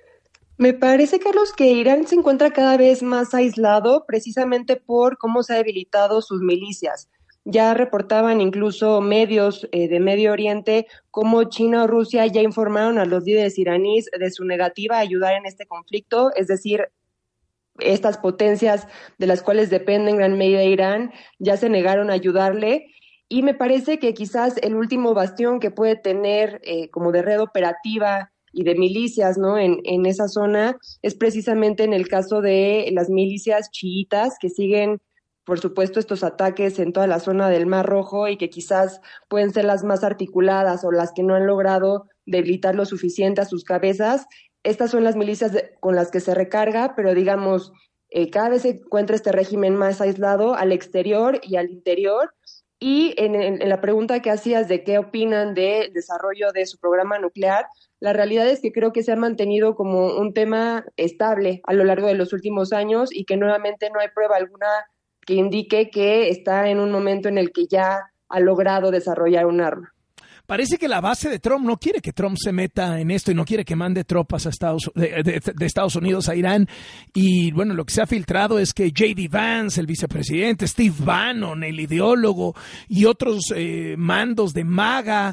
Me parece, Carlos, que Irán se encuentra cada vez más aislado precisamente por cómo se han debilitado sus milicias. Ya reportaban incluso medios eh, de Medio Oriente cómo China o Rusia ya informaron a los líderes iraníes de su negativa a ayudar en este conflicto, es decir, estas potencias de las cuales depende en gran medida Irán ya se negaron a ayudarle, y me parece que quizás el último bastión que puede tener eh, como de red operativa y de milicias, ¿no? En, en esa zona es precisamente en el caso de las milicias chiitas que siguen, por supuesto, estos ataques en toda la zona del Mar Rojo y que quizás pueden ser las más articuladas o las que no han logrado debilitar lo suficiente a sus cabezas. Estas son las milicias de, con las que se recarga, pero digamos, eh, cada vez se encuentra este régimen más aislado al exterior y al interior. Y en, en, en la pregunta que hacías de qué opinan del desarrollo de su programa nuclear, la realidad es que creo que se ha mantenido como un tema estable a lo largo de los últimos años y que nuevamente no hay prueba alguna que indique que está en un momento en el que ya ha logrado desarrollar un arma. Parece que la base de Trump no quiere que Trump se meta en esto y no quiere que mande tropas a Estados, de, de, de Estados Unidos a Irán. Y bueno, lo que se ha filtrado es que J D Vance, el vicepresidente, Steve Bannon, el ideólogo, y otros eh, mandos de MAGA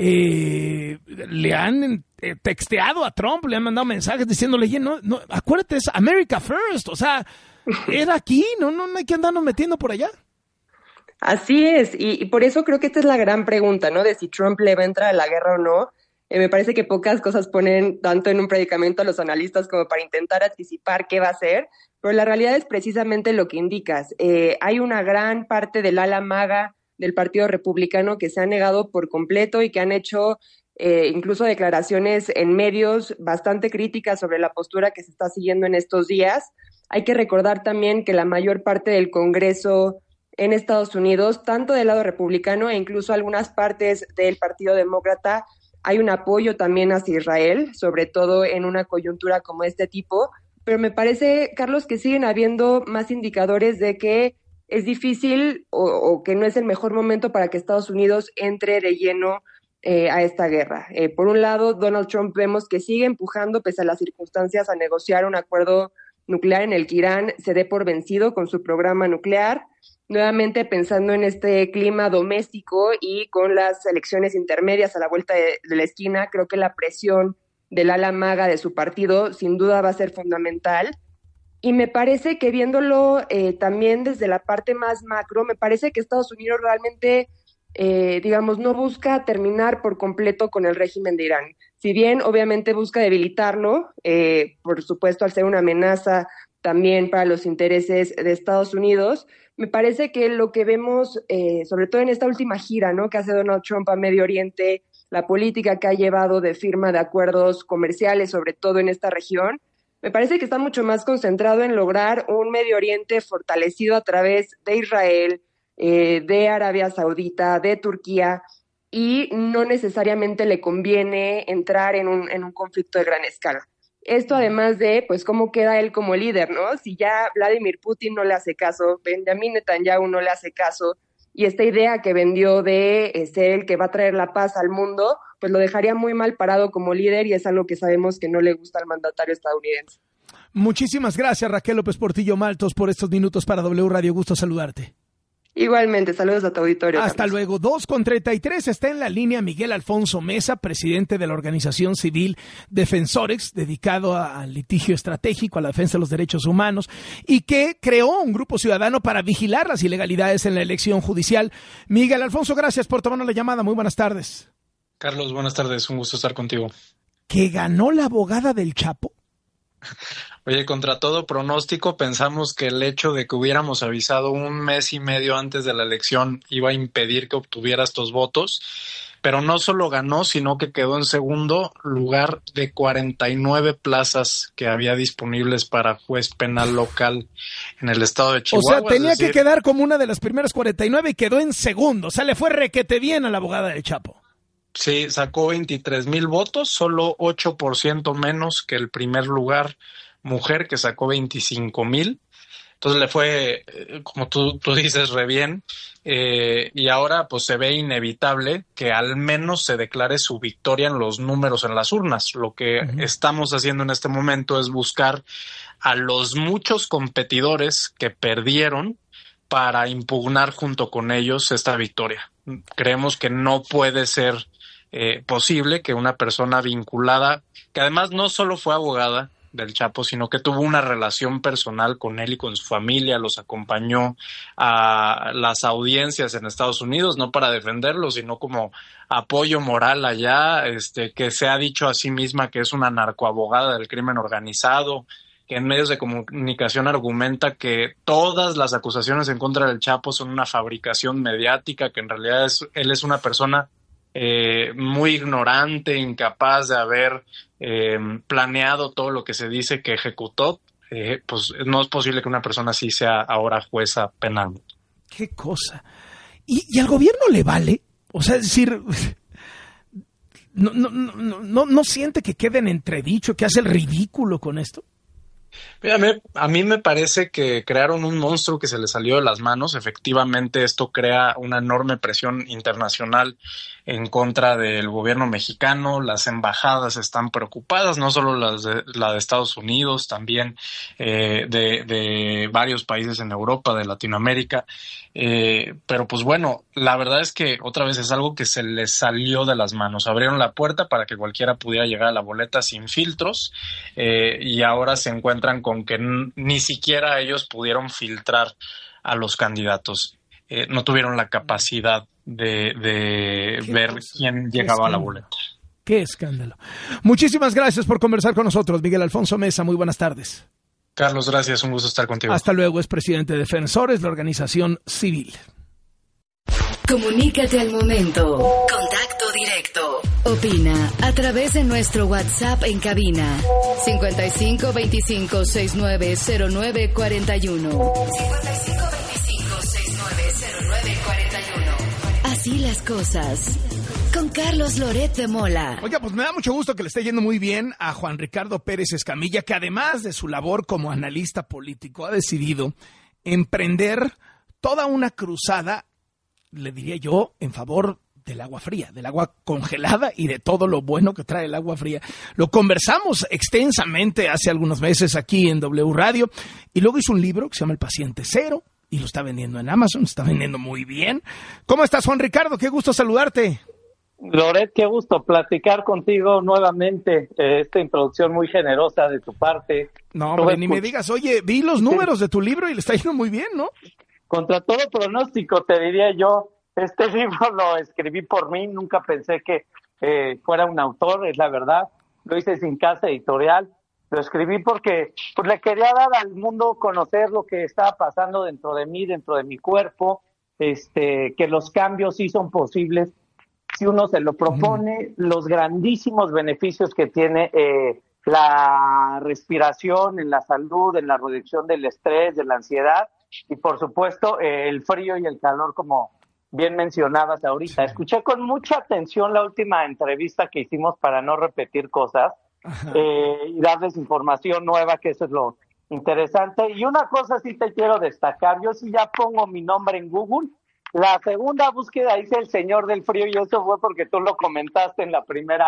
eh, le han eh, texteado a Trump, le han mandado mensajes diciéndole, no, no, acuérdate, es America First, o sea, era aquí, no, no, no hay que andarnos metiendo por allá. Así es, y, y por eso creo que esta es la gran pregunta, ¿no? De si Trump le va a entrar a la guerra o no. Eh, me parece que pocas cosas ponen tanto en un predicamento a los analistas como para intentar anticipar qué va a hacer, pero la realidad es precisamente lo que indicas. Eh, hay una gran parte del ala MAGA del Partido Republicano que se ha negado por completo y que han hecho eh, incluso declaraciones en medios bastante críticas sobre la postura que se está siguiendo en estos días. Hay que recordar también que la mayor parte del Congreso en Estados Unidos, tanto del lado republicano e incluso algunas partes del Partido Demócrata, hay un apoyo también hacia Israel, sobre todo en una coyuntura como este tipo, pero me parece, Carlos, que siguen habiendo más indicadores de que es difícil o, o que no es el mejor momento para que Estados Unidos entre de lleno eh, a esta guerra. Eh, por un lado, Donald Trump vemos que sigue empujando, pese a las circunstancias, a negociar un acuerdo nuclear en el que Irán se dé por vencido con su programa nuclear, nuevamente pensando en este clima doméstico y con las elecciones intermedias a la vuelta de, de la esquina. Creo que la presión del ala MAGA de su partido sin duda va a ser fundamental. Y me parece que viéndolo eh, también desde la parte más macro, me parece que Estados Unidos realmente, eh, digamos, no busca terminar por completo con el régimen de Irán. Si bien obviamente busca debilitarlo, eh, por supuesto al ser una amenaza también para los intereses de Estados Unidos, me parece que lo que vemos, eh, sobre todo en esta última gira, ¿no?, que hace Donald Trump a Medio Oriente, la política que ha llevado de firma de acuerdos comerciales, sobre todo en esta región, me parece que está mucho más concentrado en lograr un Medio Oriente fortalecido a través de Israel, eh, de Arabia Saudita, de Turquía, y no necesariamente le conviene entrar en un, en un conflicto de gran escala. Esto además de, pues, cómo queda él como líder, ¿no? Si ya Vladimir Putin no le hace caso, Benjamín Netanyahu no le hace caso, y esta idea que vendió de eh, ser el que va a traer la paz al mundo, pues lo dejaría muy mal parado como líder, y es algo que sabemos que no le gusta al mandatario estadounidense. Muchísimas gracias, Raquel López Portillo Maltos, por estos minutos para W Radio. Gusto saludarte. Igualmente, saludos a tu auditorio. Hasta Carlos. luego. dos con treinta y tres está en la línea Miguel Alfonso Mesa, presidente de la organización civil Defensores, dedicado al litigio estratégico, a la defensa de los derechos humanos, y que creó un grupo ciudadano para vigilar las ilegalidades en la elección judicial. Miguel Alfonso, gracias por tomarnos la llamada. Muy buenas tardes. Carlos, buenas tardes. Un gusto estar contigo. ¿Que ganó la abogada del Chapo? Oye, contra todo pronóstico, pensamos que el hecho de que hubiéramos avisado un mes y medio antes de la elección iba a impedir que obtuviera estos votos, pero no solo ganó, sino que quedó en segundo lugar de cuarenta y nueve plazas que había disponibles para juez penal local en el estado de Chihuahua. O sea, tenía es decir, que quedar como una de las primeras cuarenta y nueve y quedó en segundo. O sea, le fue requete bien a la abogada del Chapo. sí, sacó veintitrés mil votos, solo ocho por ciento menos que el primer lugar, mujer, que sacó veinticinco mil. Entonces le fue, eh, como tú, tú dices, re bien. Eh, y ahora pues se ve inevitable que al menos se declare su victoria en los números en las urnas. Lo que uh-huh. estamos haciendo en este momento es buscar a los muchos competidores que perdieron para impugnar junto con ellos esta victoria. Creemos que no puede ser eh, posible que una persona vinculada, que además no solo fue abogada del Chapo, sino que tuvo una relación personal con él y con su familia, los acompañó a las audiencias en Estados Unidos, no para defenderlo, sino como apoyo moral allá, este, que se ha dicho a sí misma que es una narcoabogada del crimen organizado, que en medios de comunicación argumenta que todas las acusaciones en contra del Chapo son una fabricación mediática, que en realidad es, él es una persona eh, muy ignorante, incapaz de haber eh, planeado todo lo que se dice que ejecutó. Eh, pues no es posible que una persona así sea ahora jueza penal. Qué cosa. ¿Y, y al gobierno le vale? O sea, es decir, no, no, no, no, no siente que quede en entredicho, que hace el ridículo con esto. Mira, a mí me parece que crearon un monstruo que se les salió de las manos. Efectivamente, esto crea una enorme presión internacional en contra del gobierno mexicano. Las embajadas están preocupadas, no solo las de, la de Estados Unidos, también eh, de, de varios países en Europa, de Latinoamérica. Eh, pero pues bueno, la verdad es que otra vez es algo que se les salió de las manos. Abrieron la puerta para que cualquiera pudiera llegar a la boleta sin filtros eh, y ahora se encuentran con que n- ni siquiera ellos pudieron filtrar a los candidatos. Eh, no tuvieron la capacidad de, de ver cosa? quién llegaba a la boleta. Qué escándalo. Muchísimas gracias por conversar con nosotros, Miguel Alfonso Mesa. Muy buenas tardes. Carlos, gracias. Un gusto estar contigo. Hasta luego. Es presidente de Defensores, la organización civil. Comunícate al momento. Contacto directo. Opina a través de nuestro WhatsApp en cabina cincuenta y cinco veinticinco sesenta y nueve cero nueve cuarenta y uno. cincuenta y cinco veinticinco sesenta y nueve cero nueve cuarenta y uno. Así las cosas. Con Carlos Loret de Mola. Oiga, pues me da mucho gusto que le esté yendo muy bien a Juan Ricardo Pérez Escamilla, que además de su labor como analista político ha decidido emprender toda una cruzada, le diría yo, en favor del agua fría, del agua congelada y de todo lo bueno que trae el agua fría. Lo conversamos extensamente hace algunos meses aquí en W Radio y luego hizo un libro que se llama El Paciente Cero y lo está vendiendo en Amazon, está vendiendo muy bien. ¿Cómo estás, Juan Ricardo? Qué gusto saludarte. Loret, qué gusto platicar contigo nuevamente, eh, esta introducción muy generosa de tu parte. No, hombre, ni me digas, oye, vi los números de tu libro y le está yendo muy bien, ¿no? Contra todo pronóstico, te diría yo, este libro lo escribí por mí, nunca pensé que eh, fuera un autor, es la verdad, lo hice sin casa editorial, lo escribí porque pues, le quería dar al mundo conocer lo que estaba pasando dentro de mí, dentro de mi cuerpo, este, que los cambios sí son posibles si uno se lo propone, mm. los grandísimos beneficios que tiene eh, la respiración en la salud, en la reducción del estrés, de la ansiedad, y por supuesto eh, el frío y el calor, como bien mencionabas ahorita. Sí. Escuché con mucha atención la última entrevista que hicimos para no repetir cosas eh, y darles información nueva, que eso es lo interesante. Y una cosa sí te quiero destacar, yo sí ya pongo mi nombre en Google, la segunda búsqueda dice el señor del frío, y eso fue porque tú lo comentaste en la primera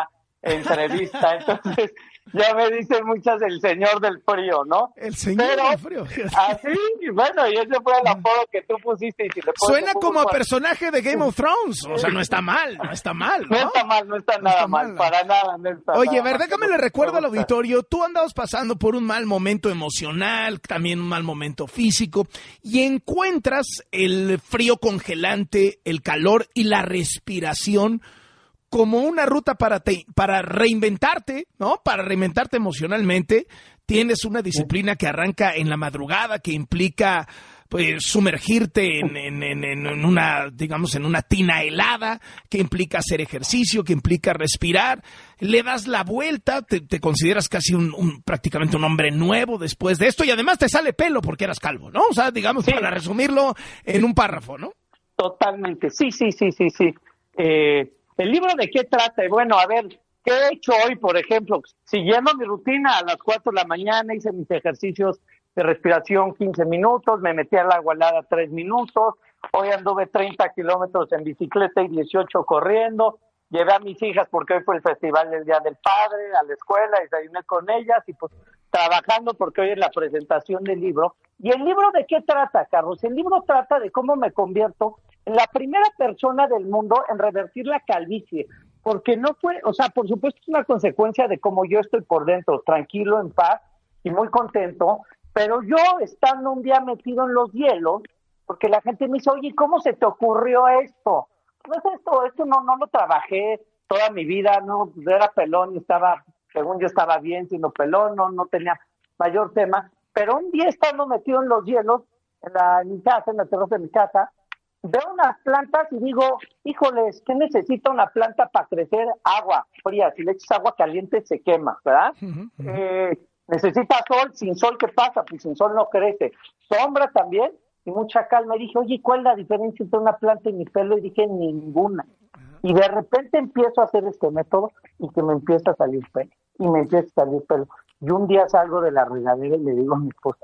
entrevista. Entonces, ya me dicen muchas el señor del frío, ¿no? El señor Pero, del frío. Así, y bueno, y ese fue el apodo que tú pusiste. Y si le Suena como a cuatro... personaje de Game of Thrones. O sea, no está mal, no está mal, ¿no? No está mal, no está no nada está mal, mal, para nada, no está Oye, nada ver, mal. déjame le recuerdo al auditorio, tú andabas pasando por un mal momento emocional, también un mal momento físico, y encuentras el frío congelante, el calor y la respiración como una ruta para, te, para reinventarte, ¿no? Para reinventarte emocionalmente. Tienes una disciplina que arranca en la madrugada, que implica pues sumergirte en, en, en, en una, digamos, en una tina helada, que implica hacer ejercicio, que implica respirar. Le das la vuelta, te, te consideras casi un, un prácticamente un hombre nuevo después de esto, y además te sale pelo porque eras calvo, ¿no? O sea, digamos, sí, para resumirlo en un párrafo, ¿no? Totalmente, sí, sí, sí, sí, sí. Eh, ¿El libro de qué trata? Bueno, a ver, ¿qué he hecho hoy, por ejemplo? Siguiendo mi rutina, a las cuatro de la mañana hice mis ejercicios de respiración quince minutos, me metí al agua helada tres minutos, hoy anduve treinta kilómetros en bicicleta y dieciocho corriendo, llevé a mis hijas porque hoy fue el festival del Día del Padre, a la escuela, desayuné con ellas y pues trabajando porque hoy es la presentación del libro. ¿Y el libro de qué trata, Carlos? El libro trata de cómo me convierto en la primera persona del mundo en revertir la calvicie, porque no fue, o sea, por supuesto es una consecuencia de cómo yo estoy por dentro, tranquilo, en paz y muy contento, pero yo estando un día metido en los hielos, porque la gente me dice, oye, ¿cómo se te ocurrió esto? No es esto, esto no, no lo trabajé toda mi vida, no, era pelón y estaba, según yo estaba bien, siendo pelón, no, no tenía mayor tema, pero un día estando metido en los hielos, en, la, en mi casa, en la terraza de mi casa, veo unas plantas y digo, híjoles, ¿qué necesita una planta para crecer? Agua fría, si le echas agua caliente se quema, ¿verdad? Uh-huh, uh-huh. Eh, necesita sol, sin sol, ¿qué pasa? Pues sin sol no crece. Sombra también, y mucha calma. Y dije, oye, ¿cuál es la diferencia entre una planta y mi pelo? Y dije, ninguna. Y de repente empiezo a hacer este método y que me empieza a salir pelo. Y me empieza a salir pelo. Y un día salgo de la regadera y le digo a mi esposa,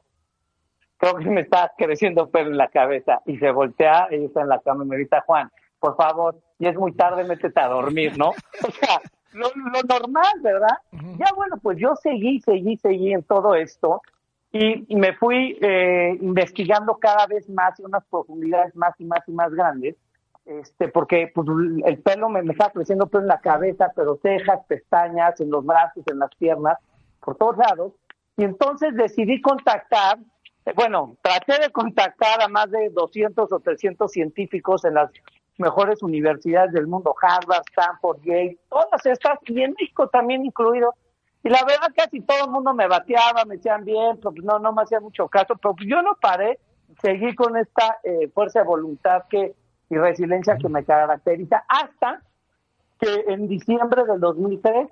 creo que me está creciendo pelo en la cabeza. Y se voltea, ella está en la cama y me grita, Juan, por favor, y es muy tarde, métete a dormir, ¿no? O sea, lo, lo normal, ¿verdad? Uh-huh. Ya bueno, pues yo seguí, seguí, seguí en todo esto y, y me fui eh, investigando cada vez más en unas profundidades más y más y más grandes, este, porque pues, el pelo me, me estaba creciendo pelo en la cabeza, pero cejas, pestañas, en los brazos, en las piernas, por todos lados, y entonces decidí contactar, bueno, traté de contactar a más de doscientos o trescientos científicos en las mejores universidades del mundo, Harvard, Stanford, Yale, todas estas, y en México también incluido, y la verdad casi todo el mundo me bateaba, me decían bien, pero pues no, no me hacía mucho caso, pero pues yo no paré, seguí con esta eh, fuerza de voluntad que y resiliencia que me caracteriza, hasta que en diciembre del dos mil tres,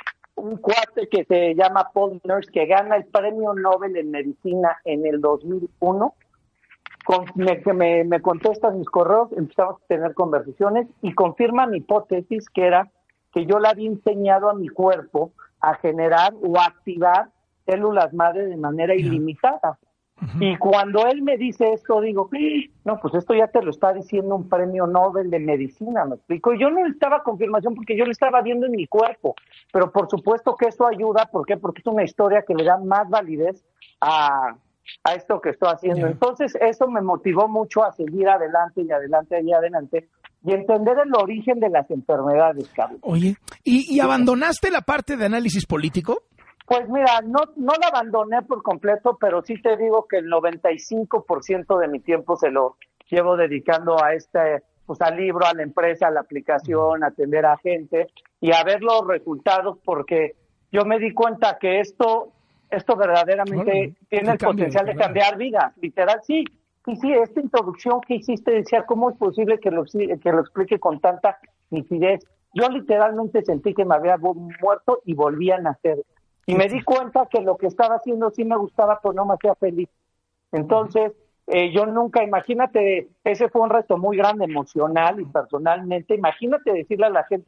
un cuate que se llama Paul Nurse, que gana el premio Nobel en medicina en el dos mil uno, con, me, que me, me contesta mis correos, empezamos a tener conversaciones y confirma mi hipótesis, que era que yo le había enseñado a mi cuerpo a generar o a activar células madre de manera ilimitada. Uh-huh. Y cuando él me dice esto, digo, no, pues esto ya te lo está diciendo un premio Nobel de medicina, ¿me explico? Y yo no necesitaba confirmación porque yo lo estaba viendo en mi cuerpo, pero por supuesto que eso ayuda, ¿por qué? Porque es una historia que le da más validez a, a esto que estoy haciendo. Yeah. Entonces eso me motivó mucho a seguir adelante y adelante y adelante y entender el origen de las enfermedades, Carlos. Oye, ¿y, y abandonaste la parte de análisis político? Pues mira, no, no la abandoné por completo, pero sí te digo que el noventa y cinco por ciento de mi tiempo se lo llevo dedicando a este, pues al libro, a la empresa, a la aplicación, a atender a gente y a ver los resultados, porque yo me di cuenta que esto, esto verdaderamente bueno, tiene el cambio, potencial de cambiar vidas, literal, sí. Y sí, esta introducción que hiciste decía, ¿cómo es posible que lo, que lo explique con tanta nitidez? Yo literalmente sentí que me había muerto y volví a nacer. Y me di cuenta que lo que estaba haciendo sí me gustaba, pero no me hacía feliz. Entonces, eh, yo nunca, imagínate, ese fue un reto muy grande emocional y personalmente. Imagínate decirle a la gente,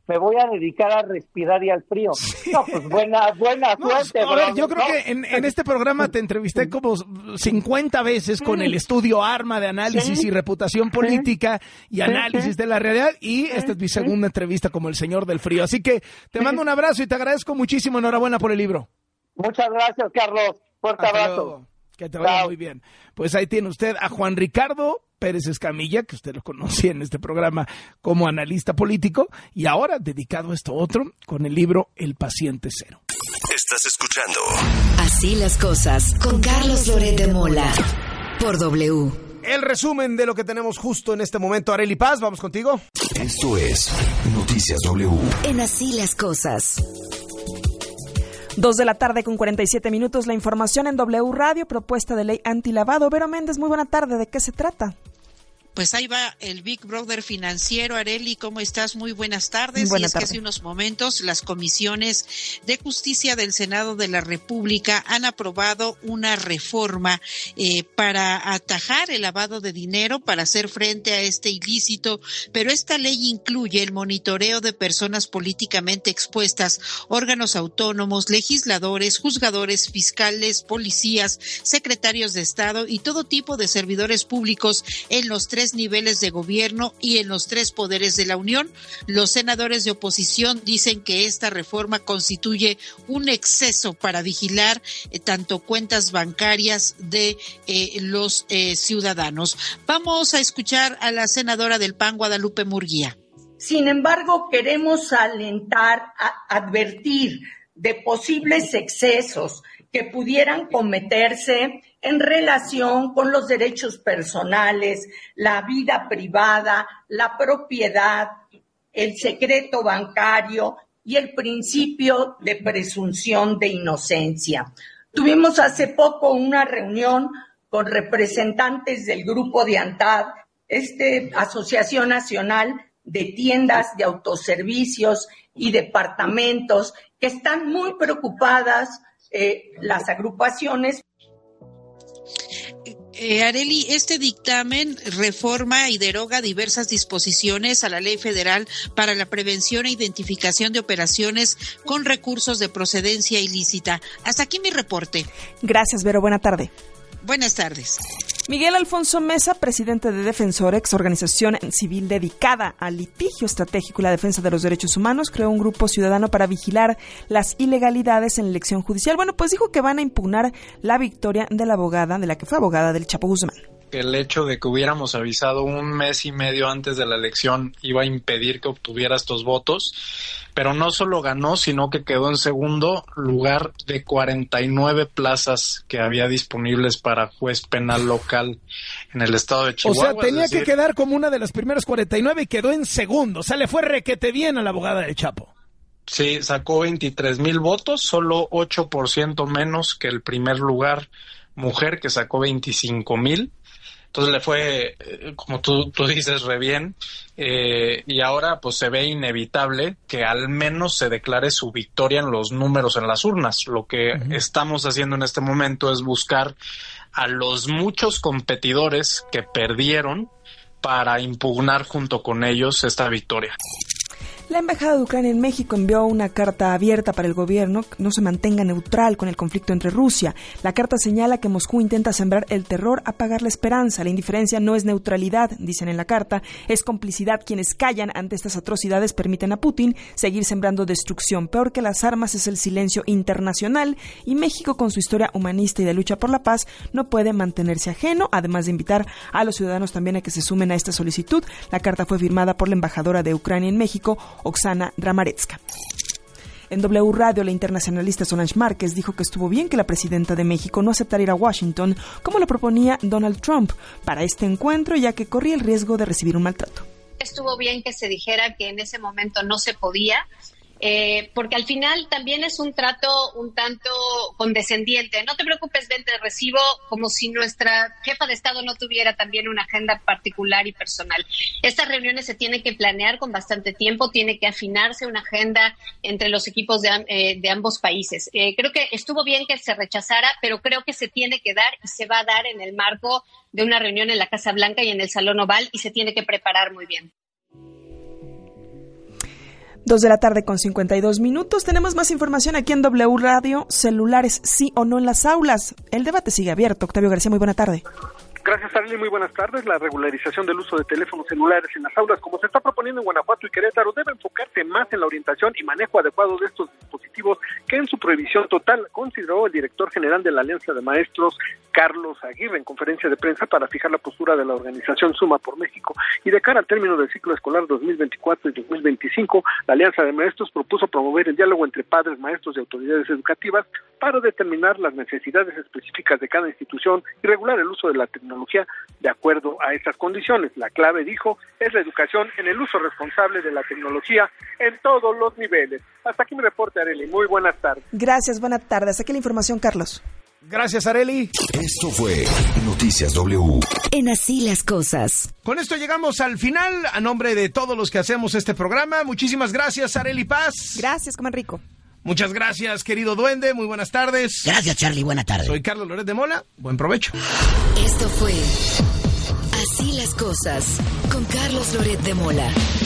me voy a dedicar a respirar y al frío. Sí. No, pues buena, buena no, suerte. A ver, bro, yo creo ¿no? que en, en este programa te entrevisté como cincuenta veces con el estudio ARMA de análisis sí. y reputación política sí. y análisis sí. de la realidad, y sí. esta es mi segunda sí. entrevista como el señor del frío. Así que te mando un abrazo y te agradezco muchísimo. Enhorabuena por el libro. Muchas gracias, Carlos. Fuerte Hasta abrazo. Luego. Que te vaya Chao. Muy bien. Pues ahí tiene usted a Juan Ricardo Pérez Escamilla, que usted lo conocía en este programa como analista político, y ahora dedicado a esto otro con el libro El Paciente Cero. Estás escuchando Así las cosas con Carlos Loret de Mola por W. El resumen de lo que tenemos justo en este momento. Arely Paz, vamos contigo. Esto es Noticias W. En Así las cosas. Dos de la tarde con cuarenta y siete minutos, la información en W Radio, propuesta de ley antilavado. Vero Méndez, muy buena tarde, ¿de qué se trata? Pues ahí va el Big Brother financiero. Arely, ¿cómo estás? Muy buenas tardes. Buena y es tarde. que hace unos momentos las comisiones de justicia del Senado de la República han aprobado una reforma eh, para atajar el lavado de dinero, para hacer frente a este ilícito, pero esta ley incluye el monitoreo de personas políticamente expuestas, órganos autónomos, legisladores, juzgadores, fiscales, policías, secretarios de Estado y todo tipo de servidores públicos en los tres niveles de gobierno y en los tres poderes de la Unión. Los senadores de oposición dicen que esta reforma constituye un exceso para vigilar eh, tanto cuentas bancarias de eh, los eh, ciudadanos. Vamos a escuchar a la senadora del P A N, Guadalupe Murguía. Sin embargo, queremos alentar, a advertir de posibles excesos que pudieran cometerse en relación con los derechos personales, la vida privada, la propiedad, el secreto bancario y el principio de presunción de inocencia. Tuvimos hace poco una reunión con representantes del grupo de ANTAD, este Asociación Nacional de Tiendas de Autoservicios y Departamentos, que están muy preocupadas eh, las agrupaciones. Eh, Arely, este dictamen reforma y deroga diversas disposiciones a la Ley Federal para la prevención e identificación de operaciones con recursos de procedencia ilícita. Hasta aquí mi reporte. Gracias, Vero. Buena tarde. Buenas tardes. Miguel Alfonso Mesa, presidente de Defensorex, organización civil dedicada al litigio estratégico y la defensa de los derechos humanos, creó un grupo ciudadano para vigilar las ilegalidades en la elección judicial. Bueno, pues dijo que van a impugnar la victoria de la abogada, de la que fue abogada del Chapo Guzmán. El hecho de que hubiéramos avisado un mes y medio antes de la elección iba a impedir que obtuviera estos votos, pero no solo ganó, sino que quedó en segundo lugar de cuarenta y nueve plazas que había disponibles para juez penal local en el estado de Chihuahua. O sea, tenía es decir, que quedar como una de las primeras cuarenta y nueve y quedó en segundo. O sea, le fue requete bien a la abogada del Chapo. Sí, sacó veintitrés mil votos, solo ocho por ciento menos que el primer lugar mujer, que sacó veinticinco mil. Entonces le fue, eh, como tú, tú dices, re bien, eh, y ahora pues se ve inevitable que al menos se declare su victoria en los números en las urnas. Lo que uh-huh. estamos haciendo en este momento es buscar a los muchos competidores que perdieron para impugnar junto con ellos esta victoria. La Embajada de Ucrania en México envió una carta abierta para el gobierno que no se mantenga neutral con el conflicto entre Rusia. La carta señala que Moscú intenta sembrar el terror, apagar la esperanza. La indiferencia no es neutralidad, dicen en la carta, es complicidad. Quienes callan ante estas atrocidades permiten a Putin seguir sembrando destrucción. Peor que las armas es el silencio internacional, y México, con su historia humanista y de lucha por la paz, no puede mantenerse ajeno, además de invitar a los ciudadanos también a que se sumen a esta solicitud. La carta fue firmada por la embajadora de Ucrania en México, Oksana Dramaretska. En W Radio, la internacionalista Solange Márquez dijo que estuvo bien que la presidenta de México no aceptara ir a Washington como lo proponía Donald Trump para este encuentro, ya que corría el riesgo de recibir un maltrato. Estuvo bien que se dijera que en ese momento no se podía, eh, porque al final también es un trato un tanto condescendiente. No te preocupes, ven, te recibo, como si nuestra jefa de Estado no tuviera también una agenda particular y personal. Estas reuniones se tienen que planear con bastante tiempo, tiene que afinarse una agenda entre los equipos de, eh, de ambos países. Eh, creo que estuvo bien que se rechazara, pero creo que se tiene que dar y se va a dar en el marco de una reunión en la Casa Blanca y en el Salón Oval, y se tiene que preparar muy bien. Dos de la tarde con cincuenta y dos minutos. Tenemos más información aquí en W Radio. Celulares sí o no en las aulas. El debate sigue abierto. Octavio García, muy buena tarde. Gracias, Arely. Muy buenas tardes. La regularización del uso de teléfonos celulares en las aulas, como se está proponiendo en Guanajuato y Querétaro, debe enfocarse más en la orientación y manejo adecuado de estos dispositivos que en su prohibición total, consideró el director general de la Alianza de Maestros, Carlos Aguirre, en conferencia de prensa para fijar la postura de la organización Suma por México. Y de cara al término del ciclo escolar dos mil veinticuatro y dos mil veinticinco, la Alianza de Maestros propuso promover el diálogo entre padres, maestros y autoridades educativas para determinar las necesidades específicas de cada institución y regular el uso de la tecnología de acuerdo a estas condiciones. La clave, dijo, es la educación en el uso responsable de la tecnología en todos los niveles. Hasta aquí mi reporte, Arely. Muy buenas tardes. Gracias, buenas tardes. Aquí la información, Carlos. Gracias, Arely. Esto fue Noticias W. En Así las Cosas. Con esto llegamos al final. A nombre de todos los que hacemos este programa, muchísimas gracias, Arely Paz. Gracias, coman rico. Muchas gracias, querido Duende. Muy buenas tardes. Gracias, Charlie. Buena tarde. Soy Carlos Loret de Mola. Buen provecho. Esto fue Así las Cosas con Carlos Loret de Mola.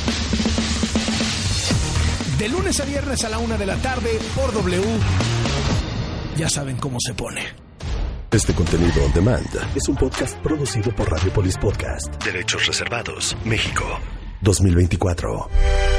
De lunes a viernes a la una de la tarde por W. Ya saben cómo se pone. Este contenido on demand es un podcast producido por Radiopolis Podcast. Derechos reservados. México dos mil veinticuatro.